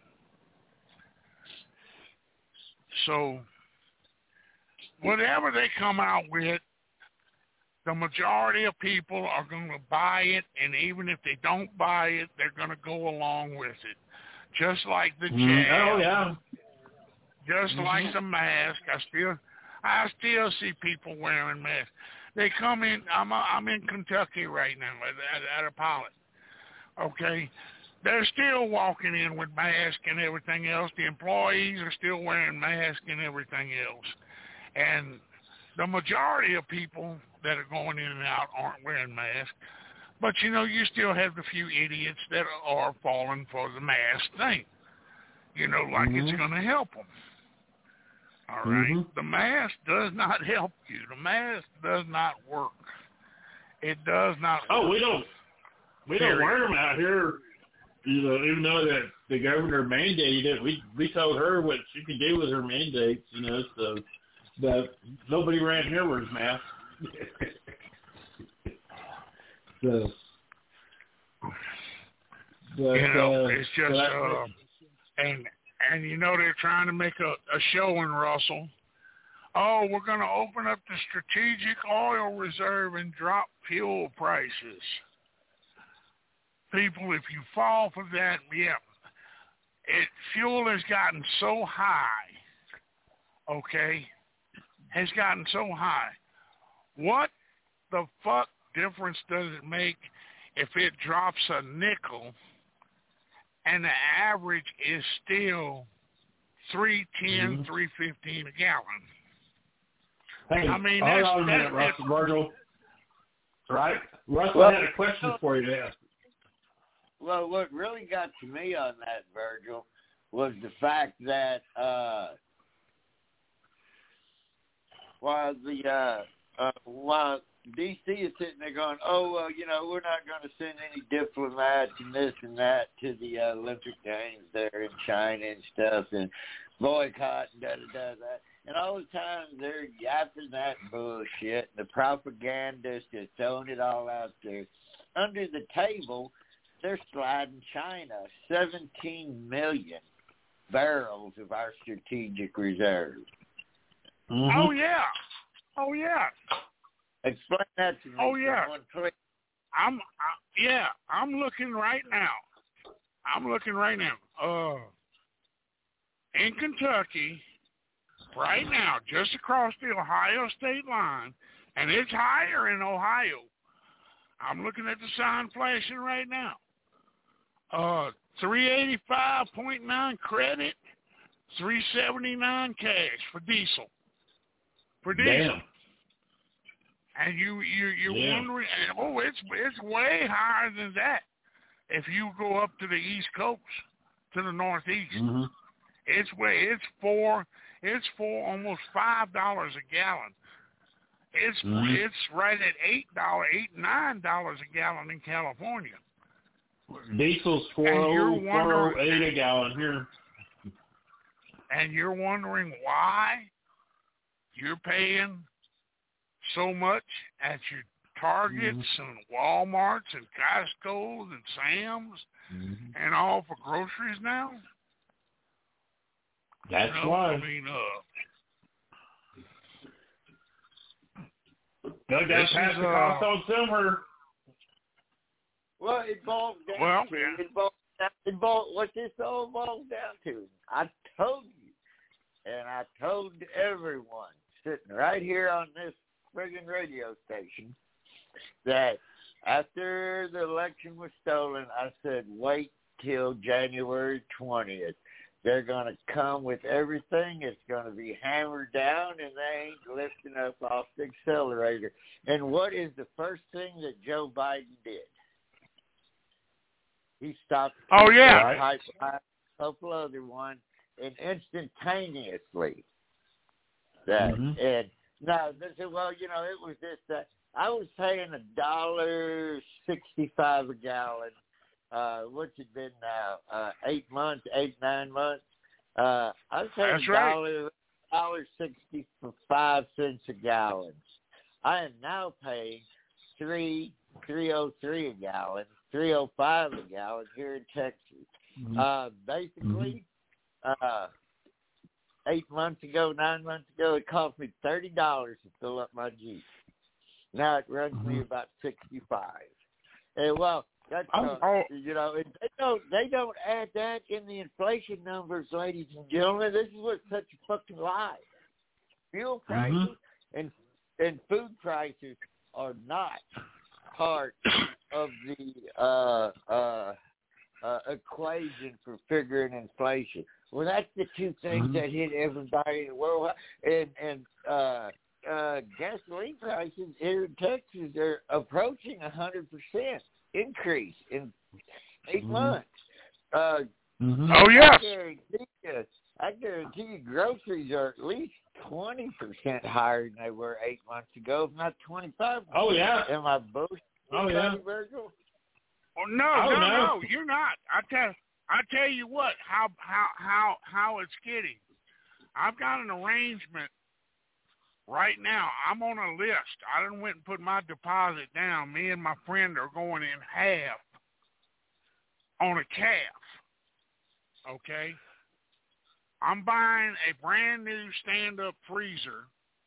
So whatever they come out with, the majority of people are going to buy it, and even if they don't buy it, they're going to go along with it. Just like the jab. Mm-hmm. Oh yeah. Just mm-hmm. like the mask. I still I still see people wearing masks. They come in. I'm I'm in Kentucky right now at, at a pilot. Okay, they're still walking in with masks and everything else. The employees are still wearing masks and everything else. And the majority of people that are going in and out aren't wearing masks. But you know, you still have the few idiots that are falling for the mask thing. You know, like mm-hmm. it's going to help them. All right. Mm-hmm. The mask does not help you. The mask does not work. It does not oh, work. Oh, we don't we Period. don't wear them out here. You know, even though that the governor mandated it, we we told her what she could do with her mandates. You know, so but nobody around here wears masks. so, but, you know, uh, it's just uh, and. And, you know, they're trying to make a, a show in Russell. Oh, we're going to open up the strategic oil reserve and drop fuel prices. People, if you fall for that, yeah, it, fuel has gotten so high, okay, has gotten so high. What the fuck difference does it make if it drops a nickel and the average is still three ten, mm-hmm. three fifteen a gallon? Hey, I mean, hold that's, on a minute, that's Russell Virgil. Right? Russell well, had a question for you there. Well, what really got to me on that, Virgil, was the fact that uh, while the uh, uh, while D C is sitting there going, oh, well, you know, we're not going to send any diplomats and this and that to the uh, Olympic Games there in China and stuff and boycott and da-da-da-da. And all the time they're yapping that bullshit. The propagandists are throwing it all out there. Under the table, they're sliding China seventeen million barrels of our strategic reserve. Mm-hmm. Oh, yeah. Oh, yeah. Explain that to me. Oh, yeah. Someone, please. I'm, I, yeah, I'm looking right now. I'm looking right now. Uh, in Kentucky, right now, just across the Ohio state line, and it's higher in Ohio. I'm looking at the sign flashing right now. Uh, three eighty-five point nine credit, three seventy-nine cash for diesel. For diesel. Damn. And you you you're yeah. wondering, oh, it's it's way higher than that. If you go up to the East Coast, to the Northeast, mm-hmm. it's way it's four it's four almost five dollars a gallon. It's mm-hmm. it's right at eight dollars, eight nine dollars a gallon in California. Diesel's four oh eight a gallon here. And you're wondering why you're paying so much at your Targets mm-hmm. and Walmarts and Costco's and Sam's mm-hmm. and all for groceries now? That's you know, why. I mean, uh, no, that's half the cost on silver. Well, it boils down well, to yeah. it boils down, it boils, what this all boils down to. I told you, and I told everyone sitting right here on this friggin' radio station that after the election was stolen, I said, wait till January twentieth. They're going to come with everything. It's going to be hammered down, and they ain't lifting up off the accelerator. And what is the first thing that Joe Biden did? He stopped. Oh, yeah. Right. Pipeline, a couple other ones, and instantaneously. That mm-hmm. and no, they said, well, you know, it was this. Uh, I was paying a dollar sixty-five a gallon. Uh, what's it been now? Uh, eight months, eight nine months. Uh, I was paying That's a right. dollar dollar sixty for five cents a gallon. I am now paying three three oh three a gallon, three oh five a gallon here in Texas. Mm-hmm. Uh, basically, mm-hmm. uh, eight months ago, nine months ago, it cost me thirty dollars to fill up my Jeep. Now it runs mm-hmm. me about sixty-five. And well, that's uh, oh. you know, they don't they don't add that in the inflation numbers, ladies and gentlemen. This is what's such a fucking lie. Fuel prices mm-hmm. and and food prices are not part of the uh, uh, uh, equation for figuring inflation. Well, that's the two things mm-hmm. that hit everybody in the world. And and uh, uh, gasoline prices here in Texas are approaching a hundred percent increase in eight mm-hmm. months. Uh, mm-hmm. Oh yes. I guarantee you, I guarantee you, groceries are at least twenty percent higher than they were eight months ago, if not twenty-five percent. Oh yeah. Am I boasting? Oh yeah. Virgil? Oh no, oh, no, no, no, you're not. I tell. I tell you what, how how how how it's getting. I've got an arrangement right now. I'm on a list. I done went and put my deposit down. Me and my friend are going in half on a calf. Okay? I'm buying a brand new stand-up freezer,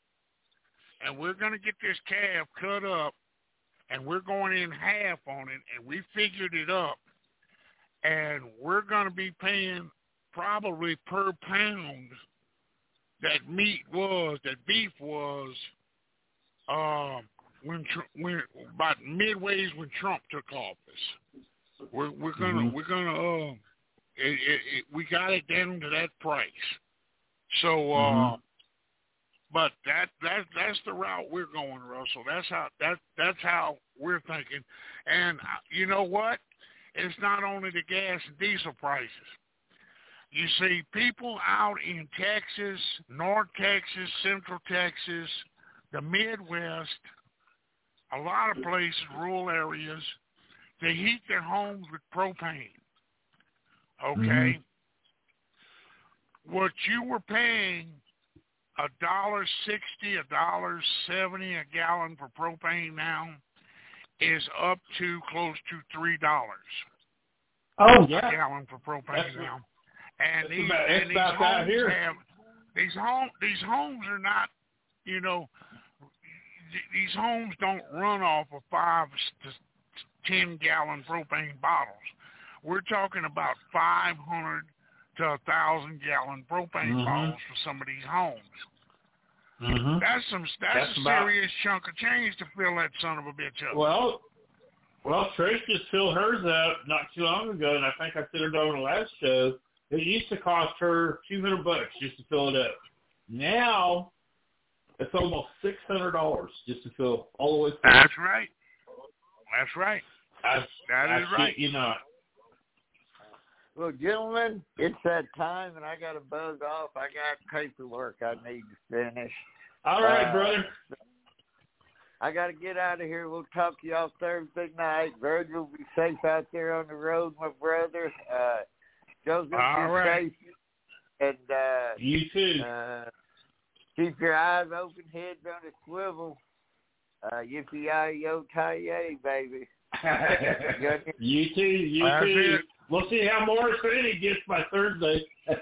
and we're going to get this calf cut up, and we're going in half on it, and we figured it up. And we're going to be paying probably per pound that meat was, that beef was, uh, when when about midways when Trump took office. We're we're gonna mm-hmm. we're gonna uh, it, it, it, we got it down to that price. So, uh, mm-hmm. but that that that's the route we're going, Russell. That's how that that's how we're thinking. And uh, you know what? It's not only the gas and diesel prices. You see, people out in Texas, North Texas, Central Texas, the Midwest, a lot of places, rural areas, they heat their homes with propane. Okay? Mm-hmm. What you were paying a dollar sixty, a dollar seventy a gallon for propane now is up to close to three dollars. Oh yeah, a gallon for propane that's now. And these, about, and these homes here. have these home these homes are not, you know, these homes don't run off of five to ten gallon propane bottles. we're talking about five hundred to one thousand gallon propane mm-hmm. bottles for some of these homes. Mm-hmm. That's some. That's, that's a about, serious chunk of change to fill that son of a bitch up. Well, well, Trish just filled hers up not too long ago, and I think I said it on the last show. It used to cost her two hundred bucks just to fill it up. Now it's almost six hundred dollars just to fill all the way through. That's right. That's right. I, that I is right. You know. Well, gentlemen, it's that time, and I got to buzz off. I got paperwork I need to finish. All right, uh, brother. I got to get out of here. We'll talk to y'all Thursday night. Virgil, be safe out there on the road, my brother. Uh, Joseph, be right. safe. And uh, you too. Uh, keep your eyes open, heads on a swivel. Uh, yippee-yi-yo-ki-yay, baby. you too. You That's too. It. We'll see how Morris City gets by Thursday.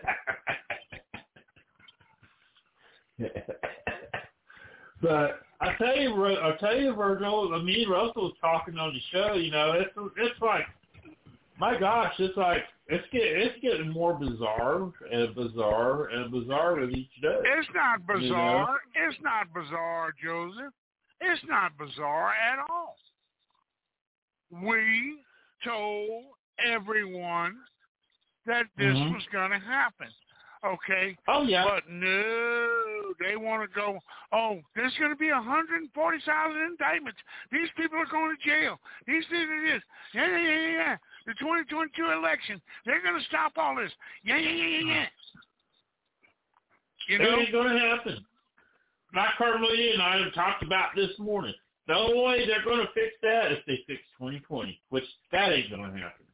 But I tell you, I tell you, Virgil. Me and Russell was talking on the show. You know, it's it's like, my gosh, it's like it's get it's getting more bizarre and bizarre and bizarre with each day. It's not bizarre. You know? It's not bizarre, Joseph. It's not bizarre at all. We told everyone that this mm-hmm. was going to happen. Okay? Oh, yeah. But no, they want to go, oh, there's going to be one hundred forty thousand indictments. These people are going to jail. These things are this. Yeah, yeah, yeah, yeah. The twenty twenty-two election, they're going to stop all this. Yeah, yeah, yeah, yeah, yeah. You know? It ain't going to happen. Like Carmelia and I have talked about this morning. The only way they're going to fix that is they fix twenty twenty, which that ain't going to happen.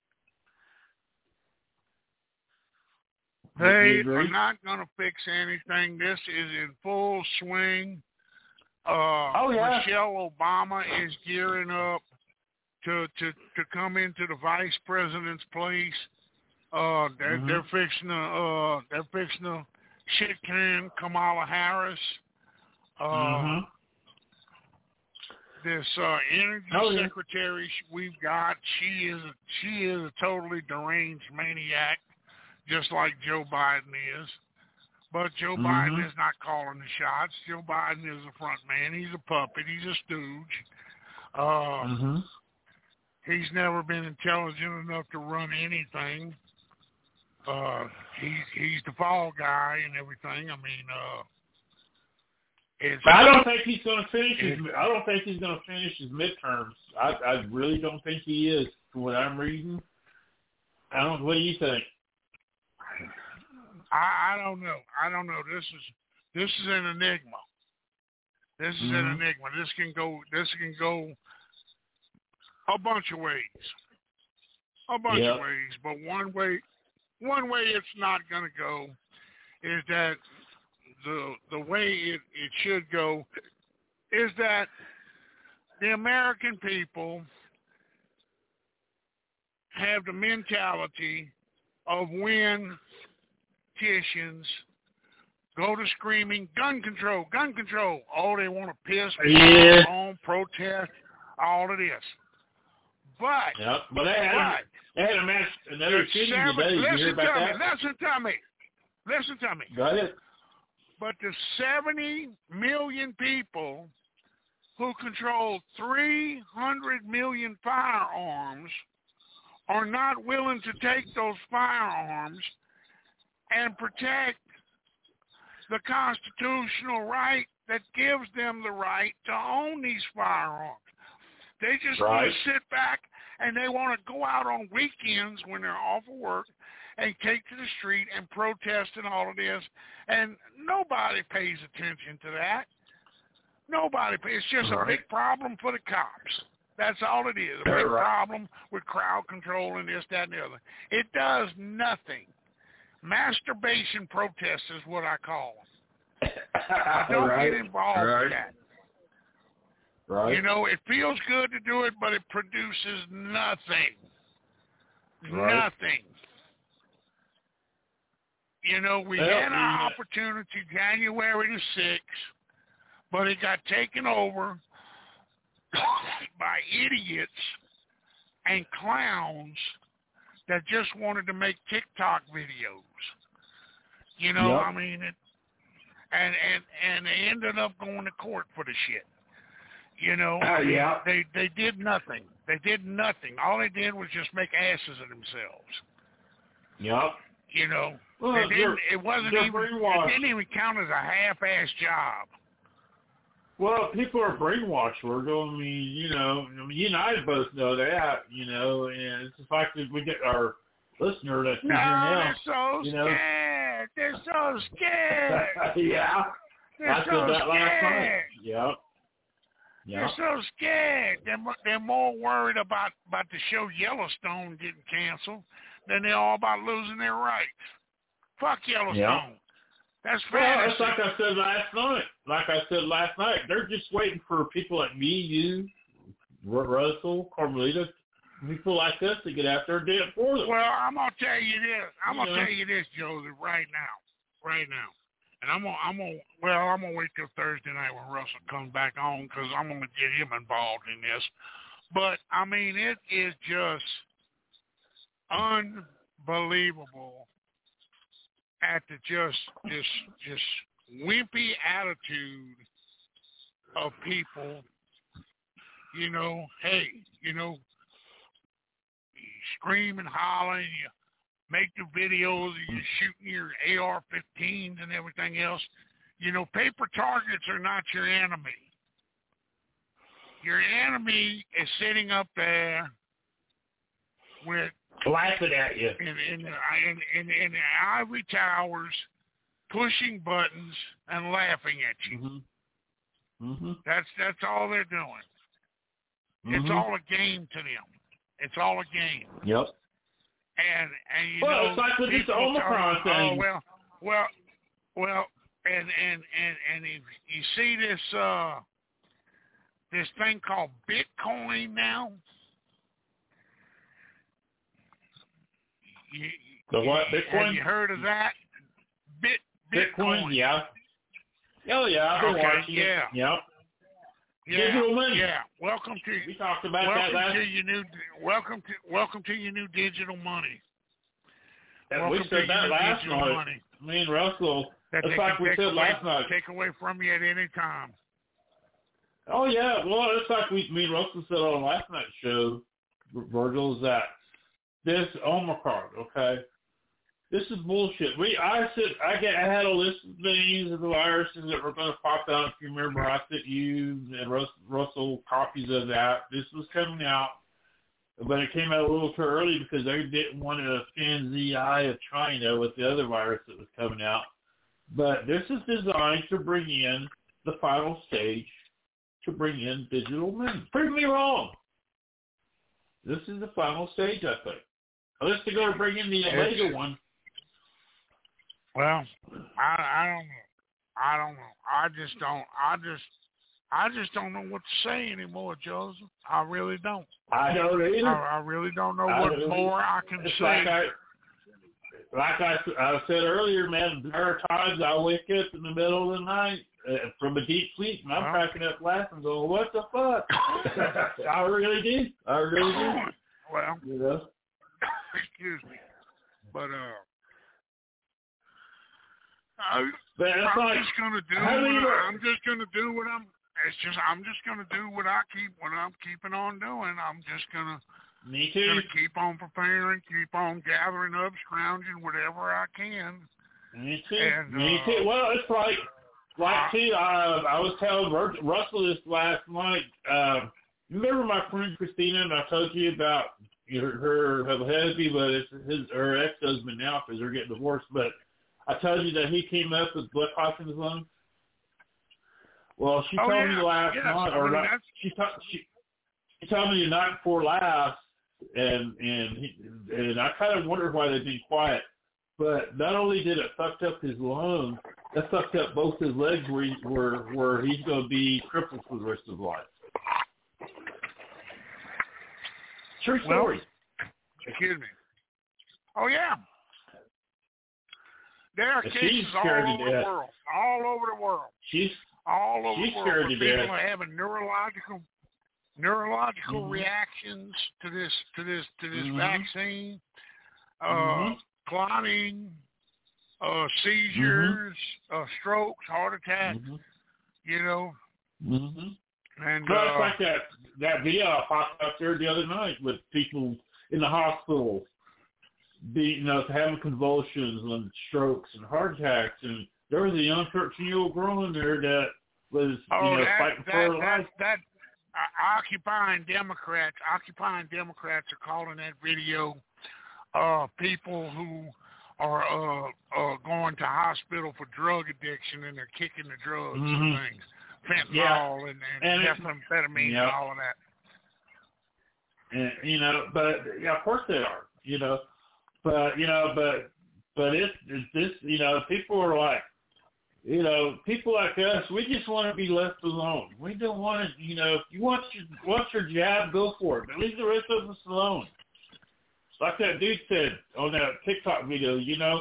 They are not going to fix anything. This is in full swing. Uh, oh, yeah. Michelle Obama is gearing up to, to, to come into the vice president's place. Uh, they're, mm-hmm. they're fixing to uh, they're fixing to shit can Kamala Harris. Uh, mm-hmm. This uh, energy oh, yeah. secretary we've got, she is a, she is a totally deranged maniac, just like Joe Biden is. But Joe mm-hmm. Biden is not calling the shots. Joe Biden is a front man. He's a puppet. He's a stooge. Uh, mm-hmm. He's never been intelligent enough to run anything. Uh, he's he's the fall guy and everything. I mean, uh, it's, I don't think he's going to finish his. I don't think he's going to finish his midterms. I, I really don't think he is. From what I'm reading, I don't. What do you think? I, I don't know. I don't know. This is this is an enigma. This is mm-hmm. an enigma. This can go. This can go a bunch of ways. A bunch yep. of ways. But one way, one way it's not going to go is that the the way it, it should go is that the American people have the mentality of when politicians go to screaming gun control, gun control. Oh, they want to piss yeah. on, protest, all of this. But, yep. but they had, but they had a mass, another shooting today. Did you hear about to that? me, listen to me. Listen to me. Go ahead. But the seventy million people who control three hundred million firearms are not willing to take those firearms and protect the constitutional right that gives them the right to own these firearms. They just right. want to sit back and they want to go out on weekends when they're off of work and take to the street and protest and all of this. And nobody pays attention to that. Nobody pays. It's just right. a big problem for the cops. That's all it is. A big right. problem with crowd control and this, that, and the other. It does nothing. Masturbation protests is what I call them. I don't right. get involved right. in that. Right. You know, it feels good to do it, but it produces nothing. Right. Nothing. You know, we well, had our yeah. opportunity January the sixth, but it got taken over by idiots and clowns that just wanted to make TikTok videos. You know, Yep. I mean, it, and and and they ended up going to court for the shit. You know, Uh, yeah. they they did nothing. They did nothing. All they did was just make asses of themselves. Yep. You know, Well, they didn't, they're- it wasn't they're even. brainwashed. It didn't even count as a half-ass job. Well, people are brainwashed, Virgil. I mean, you know, I mean, you and I both know that, you know, and it's the fact that we get our listener that's in No, here now. they're so you know. scared. They're so scared. yeah. They're I so said that last night. scared. Yep. They're Yep. so scared. They're, mo- they're more worried about, about the show Yellowstone getting canceled than they are about losing their rights. Fuck Yellowstone. Yep. That's Well, fantasy. it's like I said last night. Like I said last night, they're just waiting for people like me, you, R- Russell, Carmelita, people like us to get out there and do it for them. Well, I'm gonna tell you this. I'm gonna Yeah. tell you this, Joseph, right now, right now, and I'm gonna, I'm gonna, well, I'm gonna wait till Thursday night when Russell comes back on because I'm gonna get him involved in this. But I mean, it is just unbelievable at the just, just, just wimpy attitude of people. You know, hey, you know, you scream and holler, and you make the videos, and you're shooting your A R fifteens and everything else. You know, paper targets are not your enemy. Your enemy is sitting up there with Laughing at you. in in the, in, in, in the ivory towers, pushing buttons and laughing at you. Mm-hmm. Mm-hmm. That's that's all they're doing. Mm-hmm. It's all a game to them. It's all a game. Yep. And and you Well, know, it's like with this people Omicron talk, oh thing. well, well, well, and and and and if you see this uh this thing called Bitcoin now. You, The what? you- Bitcoin? Have you heard of that? Bit Bitcoin? Bitcoin. Yeah. Oh yeah, I've been Okay, watching yeah. it. Yep. Yeah, Digital money. yeah. Welcome to We talked about welcome that last. to your new welcome to welcome to your new digital money. And we Welcome to said your that new last digital night. money. Me and Russell. That That's they like can we take said away, last night. take away from you at any time. Oh yeah, well it's like we me and Russell said on last night's show, Virgil, is that this Omicron, okay? This is bullshit. We I said I get I had a list of things of the viruses that were gonna pop out. If you remember, I sent you and Russ, Russell copies of that. This was coming out, but it came out a little too early because they didn't want to offend the eye of China with the other virus that was coming out. But this is designed to bring in the final stage, to bring in digital money. Prove me wrong. This is the final stage, I think. Unless they're going to bring in the Omega one. Well, I I don't know. I don't know. I just don't. I just I just don't know what to say anymore, Joseph. I really don't. I don't either. I, I really don't know I what don't more I can It's say. like I, like I, I said earlier, man, there are times I wake up in the middle of the night uh, from a deep sleep, and I'm Well. cracking up laughing, going, what the fuck? I really do. I really do. Well, You know? excuse me, but uh, I, But it's I'm like, just gonna do. how do What you- I, I'm just gonna do what I'm. It's just I'm just gonna do what I keep what I'm keeping on doing. I'm just gonna me too. gonna keep on preparing, keep on gathering up, scrounging whatever I can. Me too. And, Me uh, too. Well, it's like, like too. Uh, I was telling Ru- Russell this last night. Uh, remember my friend Christina, and I told you about her, her husband, but it's his her ex-husband now because they're getting divorced. But I told you that he came up with blood clots in his lungs. Well, she Oh, told yeah. me last Yes, night, I or mean, not, that's- she, told she she told me the night before last, and and he, and I kind of wondered why they'd been quiet. But not only did it fuck up his lungs, it fucked up both his legs, where he, where where he's going to be crippled for the rest of his life. True Well, story. Excuse me. Oh yeah. There are She's cases all scared to over the death. world, all over the world, She's all over She's the world. scared Where to death. people are having neurological neurological Mhm. reactions to this to this to this Mhm. vaccine. uh, mm-hmm. clotting, uh, seizures, mm-hmm. uh, strokes, heart attacks, mm-hmm. you know. Mm-hmm. And so it's uh, like that, that video I popped up there the other night with people in the hospital, be, you know, having convulsions and strokes and heart attacks. And there was a young thirteen-year-old girl in there that was, oh, you know, that, fighting that, for her that, life. That, uh, occupying Democrats, occupying Democrats are calling that video uh, people who are uh, uh, going to hospital for drug addiction and they're kicking the drugs mm-hmm. and things, fentanyl yeah. and, and, and methamphetamine yep. and all of that. And, you know, but yeah, of course they are, you know, but you know, but but it's, it's this, you know, people are like, you know, people like us, we just want to be left alone. We don't want to, you know, if you want your want your jab, go for it, but leave the rest of us alone. Like that dude said on that TikTok video, you know,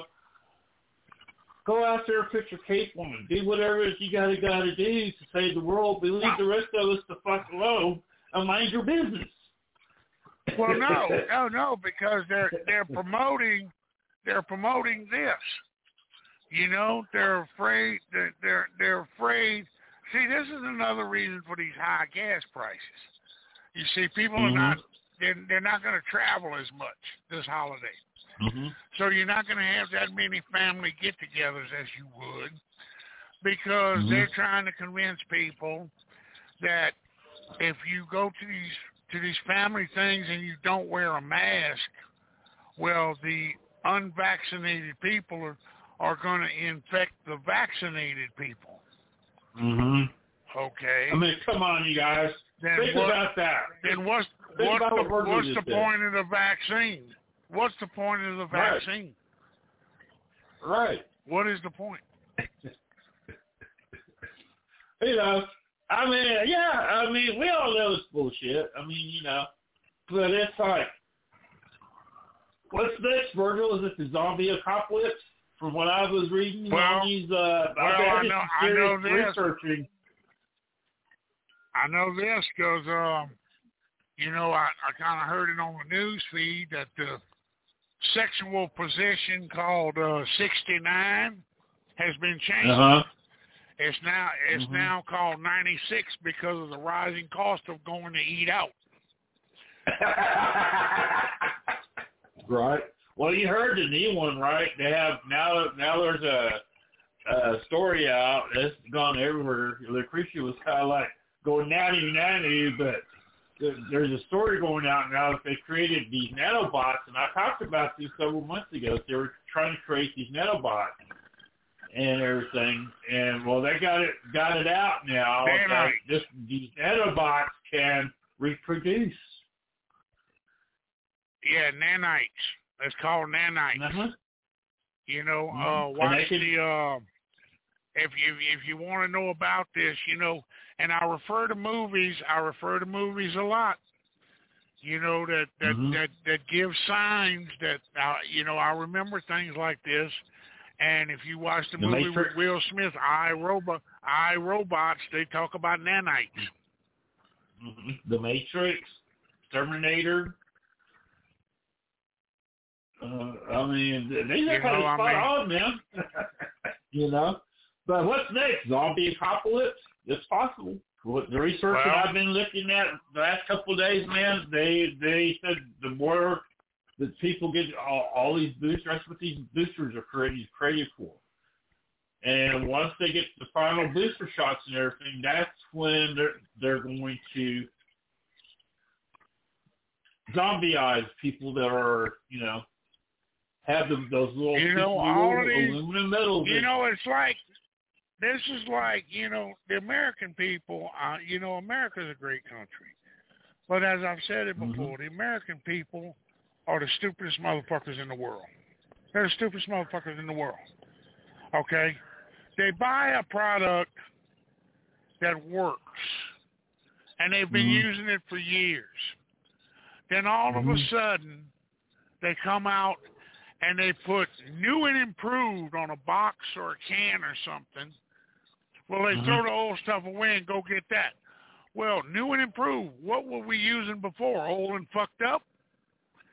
go out there and put your cape on, do whatever it is you gotta gotta do to save the world, but leave the rest of us the fuck alone and mind your business. Well, no, no, no, because they're they're promoting they're promoting this. You know, they're afraid they're they're, they're afraid. See, this is another reason for these high gas prices. You see, people mm-hmm. are not they're, they're not going to travel as much this holiday. Mm-hmm. So you're not going to have that many family get-togethers as you would, because mm-hmm. they're trying to convince people that if you go to these to these family things and you don't wear a mask, well, the unvaccinated people are, are going to infect the vaccinated people. Mm-hmm. Okay. I mean, come on, you guys. Then Think what, about that. Then what's, Think what's about the, what what's the just point did. of the vaccine? What's the point of the vaccine? Right. right. What is the point? You know, I mean, yeah, I mean, we all know it's bullshit. I mean, you know, but it's like, what's next, Virgil? Is it the zombie apocalypse? From what I was reading well, on these, uh, well, I, I know, I know this. researching. I know this because, um, you know, I, I kind of heard it on the news feed that the sexual position called uh, sixty-nine has been changed. Uh-huh. It's now it's mm-hmm. now called ninety-six because of the rising cost of going to eat out. Right. Well, you heard the new one, right? They have now. Now there's a, a story out that's gone everywhere. Lucretia was kind of like going nanny nanny, but there's a story going out now that they created these nanobots, and I talked about this several months ago. They were trying to create these nanobots and everything, and well, they got it got it out now. That this, these nanobots can reproduce. Yeah, nanites. It's called nanites. Uh-huh. You know, mm-hmm. uh, watch can, the. Uh, if you if you want to know about this, you know, and I refer to movies. I refer to movies a lot. You know that that mm-hmm. that, that give signs that uh, you know I remember things like this. And if you watch the, the movie Matrix. with Will Smith, I Robot, I Robots, they talk about nanites. Mm-hmm. The Matrix, Terminator. Uh, I mean, they just had it spot I mean, on, man. You know, but what's next? Zombie apocalypse? It's possible. What the research well, that I've been looking at the last couple of days, man, they they said the more that people get all, all these boosters, that's what these boosters are created, created for. And once they get the final booster shots and everything, that's when they're they're going to zombie-ize people that are, you know, have them, those little, you know, all all these, aluminum metals. You know, it's like, this is like, you know, the American people, uh, you know, America's a great country. But as I've said it before, mm-hmm. the American people are the stupidest motherfuckers in the world. They're the stupidest motherfuckers in the world. Okay? They buy a product that works, and they've been mm-hmm. using it for years. Then all mm-hmm. of a sudden, they come out and they put new and improved on a box or a can or something. Well, they mm-hmm. throw the old stuff away and go get that. Well, new and improved. What were we using before? Old and fucked up?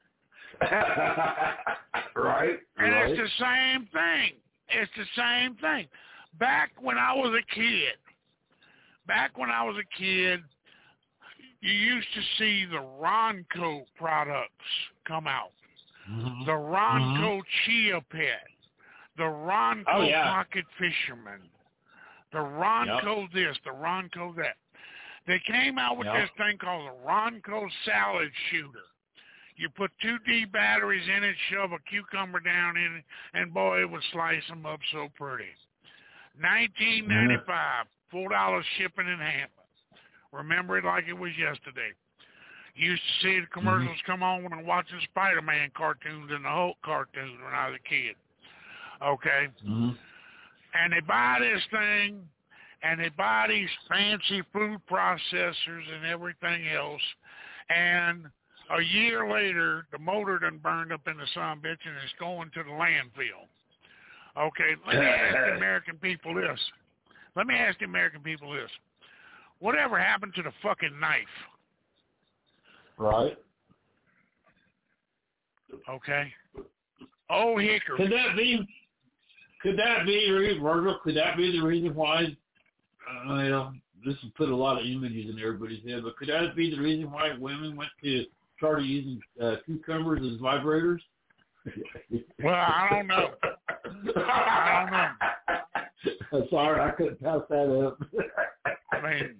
Right. And right. it's the same thing. It's the same thing. Back when I was a kid, back when I was a kid, you used to see the Ronco products come out. Mm-hmm. The Ronco mm-hmm. Chia Pet. The Ronco oh, yeah. Pocket Fisherman. The Ronco yep. this, the Ronco that. They came out with yep. this thing called the Ronco Salad Shooter. You put two D batteries in it, shove a cucumber down in it, and boy, it would slice them up so pretty. nineteen ninety-five, four dollars shipping and handling. Remember it like it was yesterday. You used to see the commercials mm-hmm. come on when I'm watching Spider-Man cartoons and the Hulk cartoons when I was a kid. Okay? Mm-hmm. And they buy this thing, and they buy these fancy food processors and everything else, and a year later, the motor done burned up in the son bitch, and it's going to the landfill. Okay, let me ask the American people this. Let me ask the American people this. Whatever happened to the fucking knife? Right. Okay. Oh, hickory. Could that be? Could that be, Virgil? Could that be the reason why? Uh, you know, this has put a lot of images in everybody's head. But could that be the reason why women went to started using uh, cucumbers as vibrators? Well, I don't know. I don't know. Sorry, I couldn't pass that up. I mean,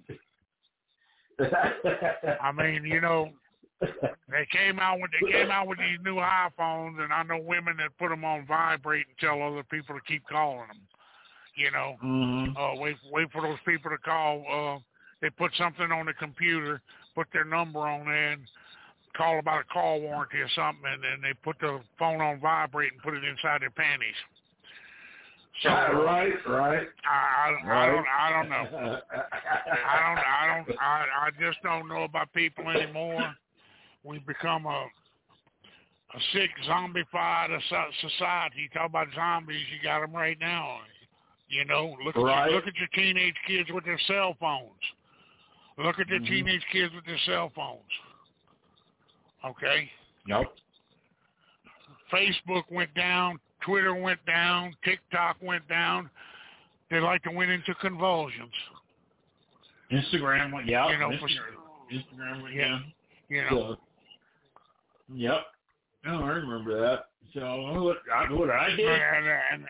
I mean, you know, they came out with they came out with these new iPhones, and I know women that put them on vibrate and tell other people to keep calling them. You know, mm-hmm. uh, wait wait for those people to call. Uh, they put something on the computer, put their number on there, and call about a call warranty or something, and then they put the phone on vibrate and put it inside their panties. So, right, right. I, I, right. I don't, I don't know. I don't, I don't, I, I just don't know about people anymore. We've become a a sick, zombified society. You talk about zombies, you got them right now. You know, look at right. your, look at your teenage kids with their cell phones. Look at the mm-hmm. teenage kids with their cell phones. Okay. Yep. Facebook went down. Twitter went down. TikTok went down. They like to went into convulsions. Instagram went. Yeah. You know, Instagram, for, Instagram went yeah, down. You know. So, yep. Oh, I remember that. So what I, what I did, and, and,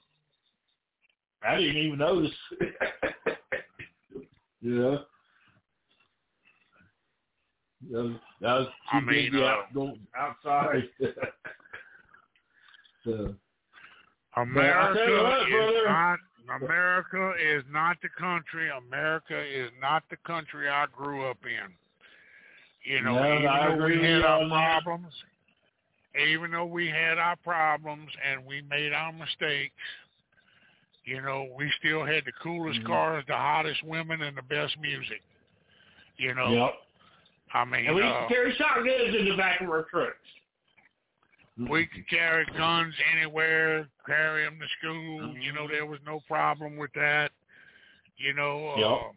I, I didn't even notice. You know. That was, that was too I mean, big uh, out, go outside. So, America what, is not. America is not the country. America is not the country I grew up in. You know, no, even I though we had our that. problems, even though we had our problems and we made our mistakes, you know, we still had the coolest mm-hmm. cars, the hottest women, and the best music. You know. Yep. I mean, and we uh, could carry shotguns in the back of our trucks. We could carry guns anywhere, carry them to school. Mm-hmm. You know, there was no problem with that. You know, yep. uh,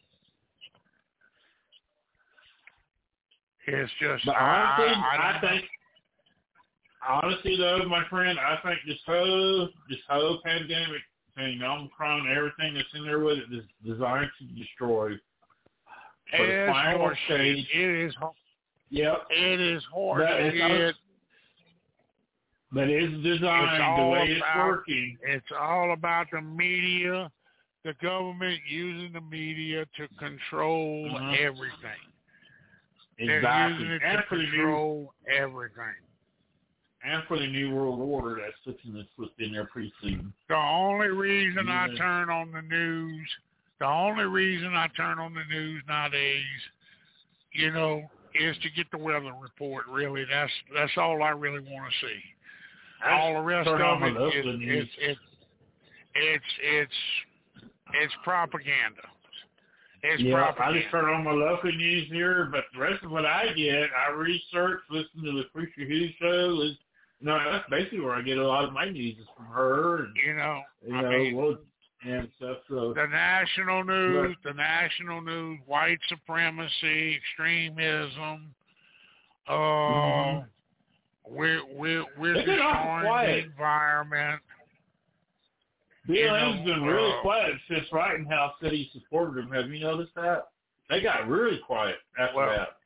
it's just. But I, honestly, I, I, I think. Honestly, though, my friend, I think this whole this whole pandemic thing, Omicron, everything that's in there with it, is designed to destroy. For the final stage, it is. Yep. It is hard. But it's designed the way it's about, working. It's all about the media, the government using the media to control mm-hmm. everything. Exactly. They're using it and to for control the new, everything. And for the New World Order that's fixing this within their pretty soon. The only reason yeah. I turn on the news, the only reason I turn on the news nowadays, you know, is to get the weather report, really. That's that's all I really want to see. All the rest of it, it, it, it, it's it's it's propaganda. It's yeah, propaganda. I just turn on my local news here, but the rest of what I get, I research, listen to the Preacher Who show. Is, you know, that's basically where I get a lot of my news is from her. And, you know, you I know, mean, well, and stuff. So the national news, but, the national news, white supremacy, extremism. Uh, mm-hmm. we're we're we're They've been awful destroying the quiet. environment. B You L M's know, been really uh, quiet since Rittenhouse said he supported him. Have you noticed that? They got really quiet after Well, that.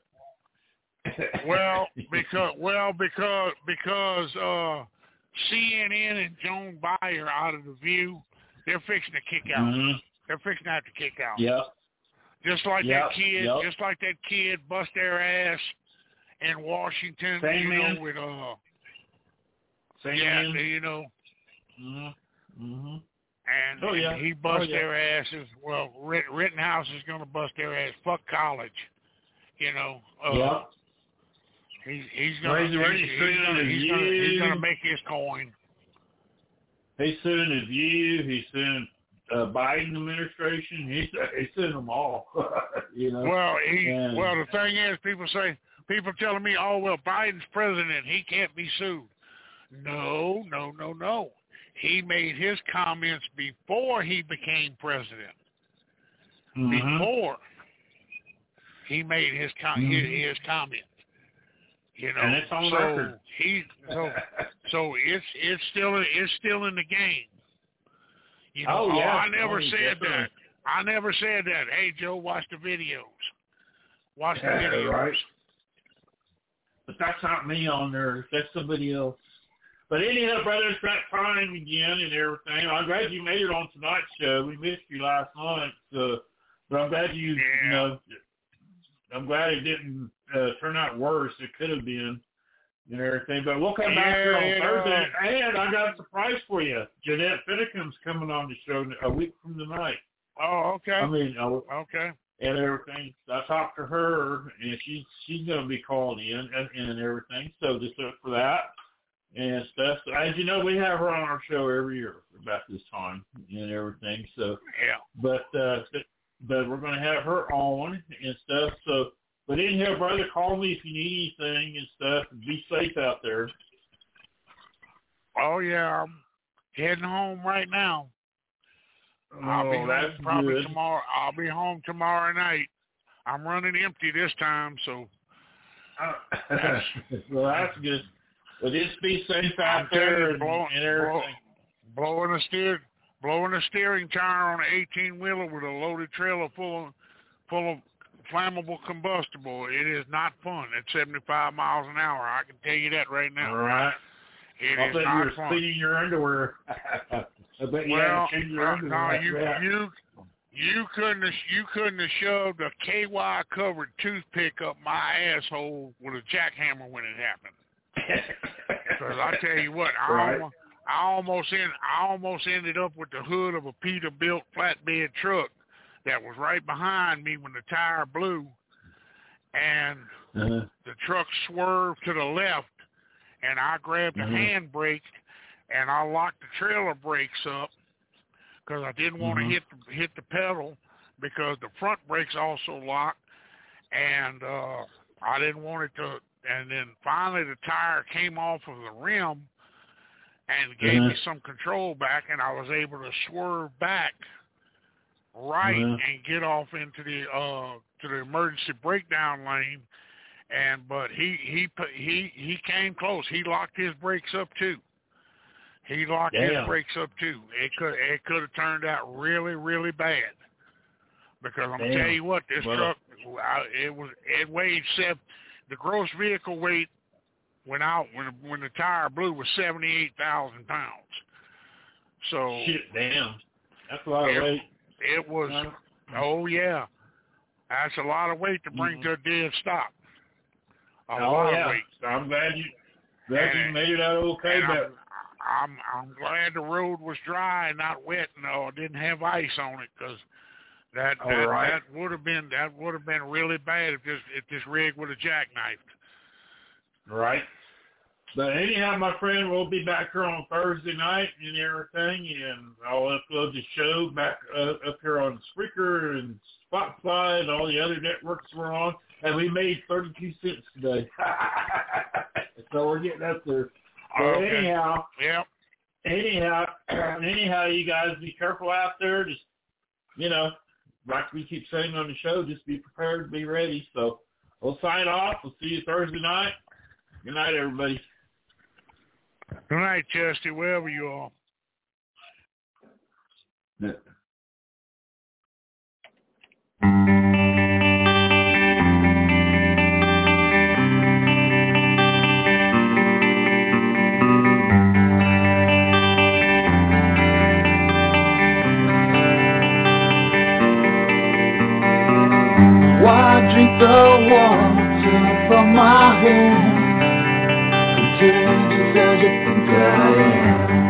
Well, because well because because uh, C N N and Joan Byer out of the View, they're fixing to kick out. Mm-hmm. They're fixing to have to kick out. Yep. Just like Yep. that kid, Yep. just like that kid bust their ass in Washington, Same you man. know, with uh, Same yeah, man. you know, Mm-hmm. Mm-hmm. and, Oh, yeah. and he bust Oh, yeah. their asses. Well, Ritt- Rittenhouse is going to bust their ass. Fuck college, you know. Uh, Yep. He's he's gonna He's already he's, suing he's gonna the he's gonna he's gonna View. make his coin. He's suing the View. He's suing uh, Biden administration. He's he's suing them all. You know. Well, he And- well the thing is, people say people telling me, oh well, Biden's president, he can't be sued. No, no, no, no. He made his comments before he became president. Mhm. Before he made his com- Mhm. his, his comments. You know, And it's on so record. he so so it's it's still it's still in the game. You know, Oh, yeah. I never Oh, said definitely. that. I never said that. Hey, Joe, watch the videos. Watch the Yeah, videos. right. But that's not me on there. That's somebody else. But anyhow, brother, it's that time again and everything. I'm glad you made it on tonight's show. We missed you last night, so, but I'm glad you, Yeah. you know, I'm glad it didn't uh, turn out worse. It could have been and everything. But we'll come back here on Yeah, Thursday. yeah. And I got a surprise for you. Jeanette Finnecom's coming on the show a week from tonight. Oh, okay. I mean, uh, Okay. and everything. I talked to her, and she's she's going to be called in and, and everything. So just look for that and stuff. So as you know, we have her on our show every year about this time and everything. So, Yeah. but uh, but, but we're going to have her on and stuff. So, but anyhow, brother, call me if you need anything and stuff. And be safe out there. Oh, yeah. I'm heading home right now. I'll be Oh, home that's probably good. tomorrow. I'll be home tomorrow night. I'm running empty this time, so Well, that's good. Well, just be safe out I'm telling there you, and, blow- and everything. blow- blowing a steer, blowing a steering tire on an eighteen wheeler with a loaded trailer full of full of flammable combustible. It is not fun at seventy-five miles an hour. I can tell you that right now. All right. It I is bet not you were fun. cleaning your underwear. I bet you Well, had to change your uh, underwear. no, you Yeah. you you couldn't have, you couldn't have shoved a K Y covered toothpick up my asshole with a jackhammer when it happened. Because I tell you what, I Right. almost, I almost in, I almost ended up with the hood of a Peterbilt flatbed truck that was right behind me when the tire blew, and Uh-huh. the truck swerved to the left, and I grabbed the Mhm. handbrake, and I locked the trailer brakes up because I didn't want to Mhm. hit the, hit the pedal because the front brakes also locked, and uh, I didn't want it to. And then finally, the tire came off of the rim and gave me Mhm. some control back, and I was able to swerve back right Mhm. and get off into the uh, to the emergency breakdown lane. And but he he put- he he came close. He locked his brakes up too. He locked his Damn. brakes up too. It could it could have turned out really really bad. Because I'm Damn. tell you what, this Well- truck I, it was it weighed seven. The gross vehicle weight when out when when the tire blew was seventy eight thousand pounds. So Shit, damn. That's a lot of it, weight. it was. Huh? Oh yeah, that's a lot of weight to bring Mhm. to a dead stop. A Oh, lot yeah. of weight. I'm glad you glad you And- made it out okay, And but I'm, I'm I'm glad the road was dry and not wet and uh, didn't have ice on it because that All that, right. that would have been that would have been really bad if this if this rig would have jackknifed. right. But anyhow, my friend, we'll be back here on Thursday night and everything, and I'll upload the show back uh, up here on Spreaker and Spotify and all the other networks we're on. And we made thirty-two cents today. So we're getting up there. So Okay. anyhow, Yep. anyhow, anyhow, you guys be careful out there. Just, you know, like we keep saying on the show, just be prepared, be ready. So we'll sign off. We'll see you Thursday night. Good night, everybody. Good night, Chesty, wherever you are. Yeah. Why drink the water from my hand? Contagious as you think I am.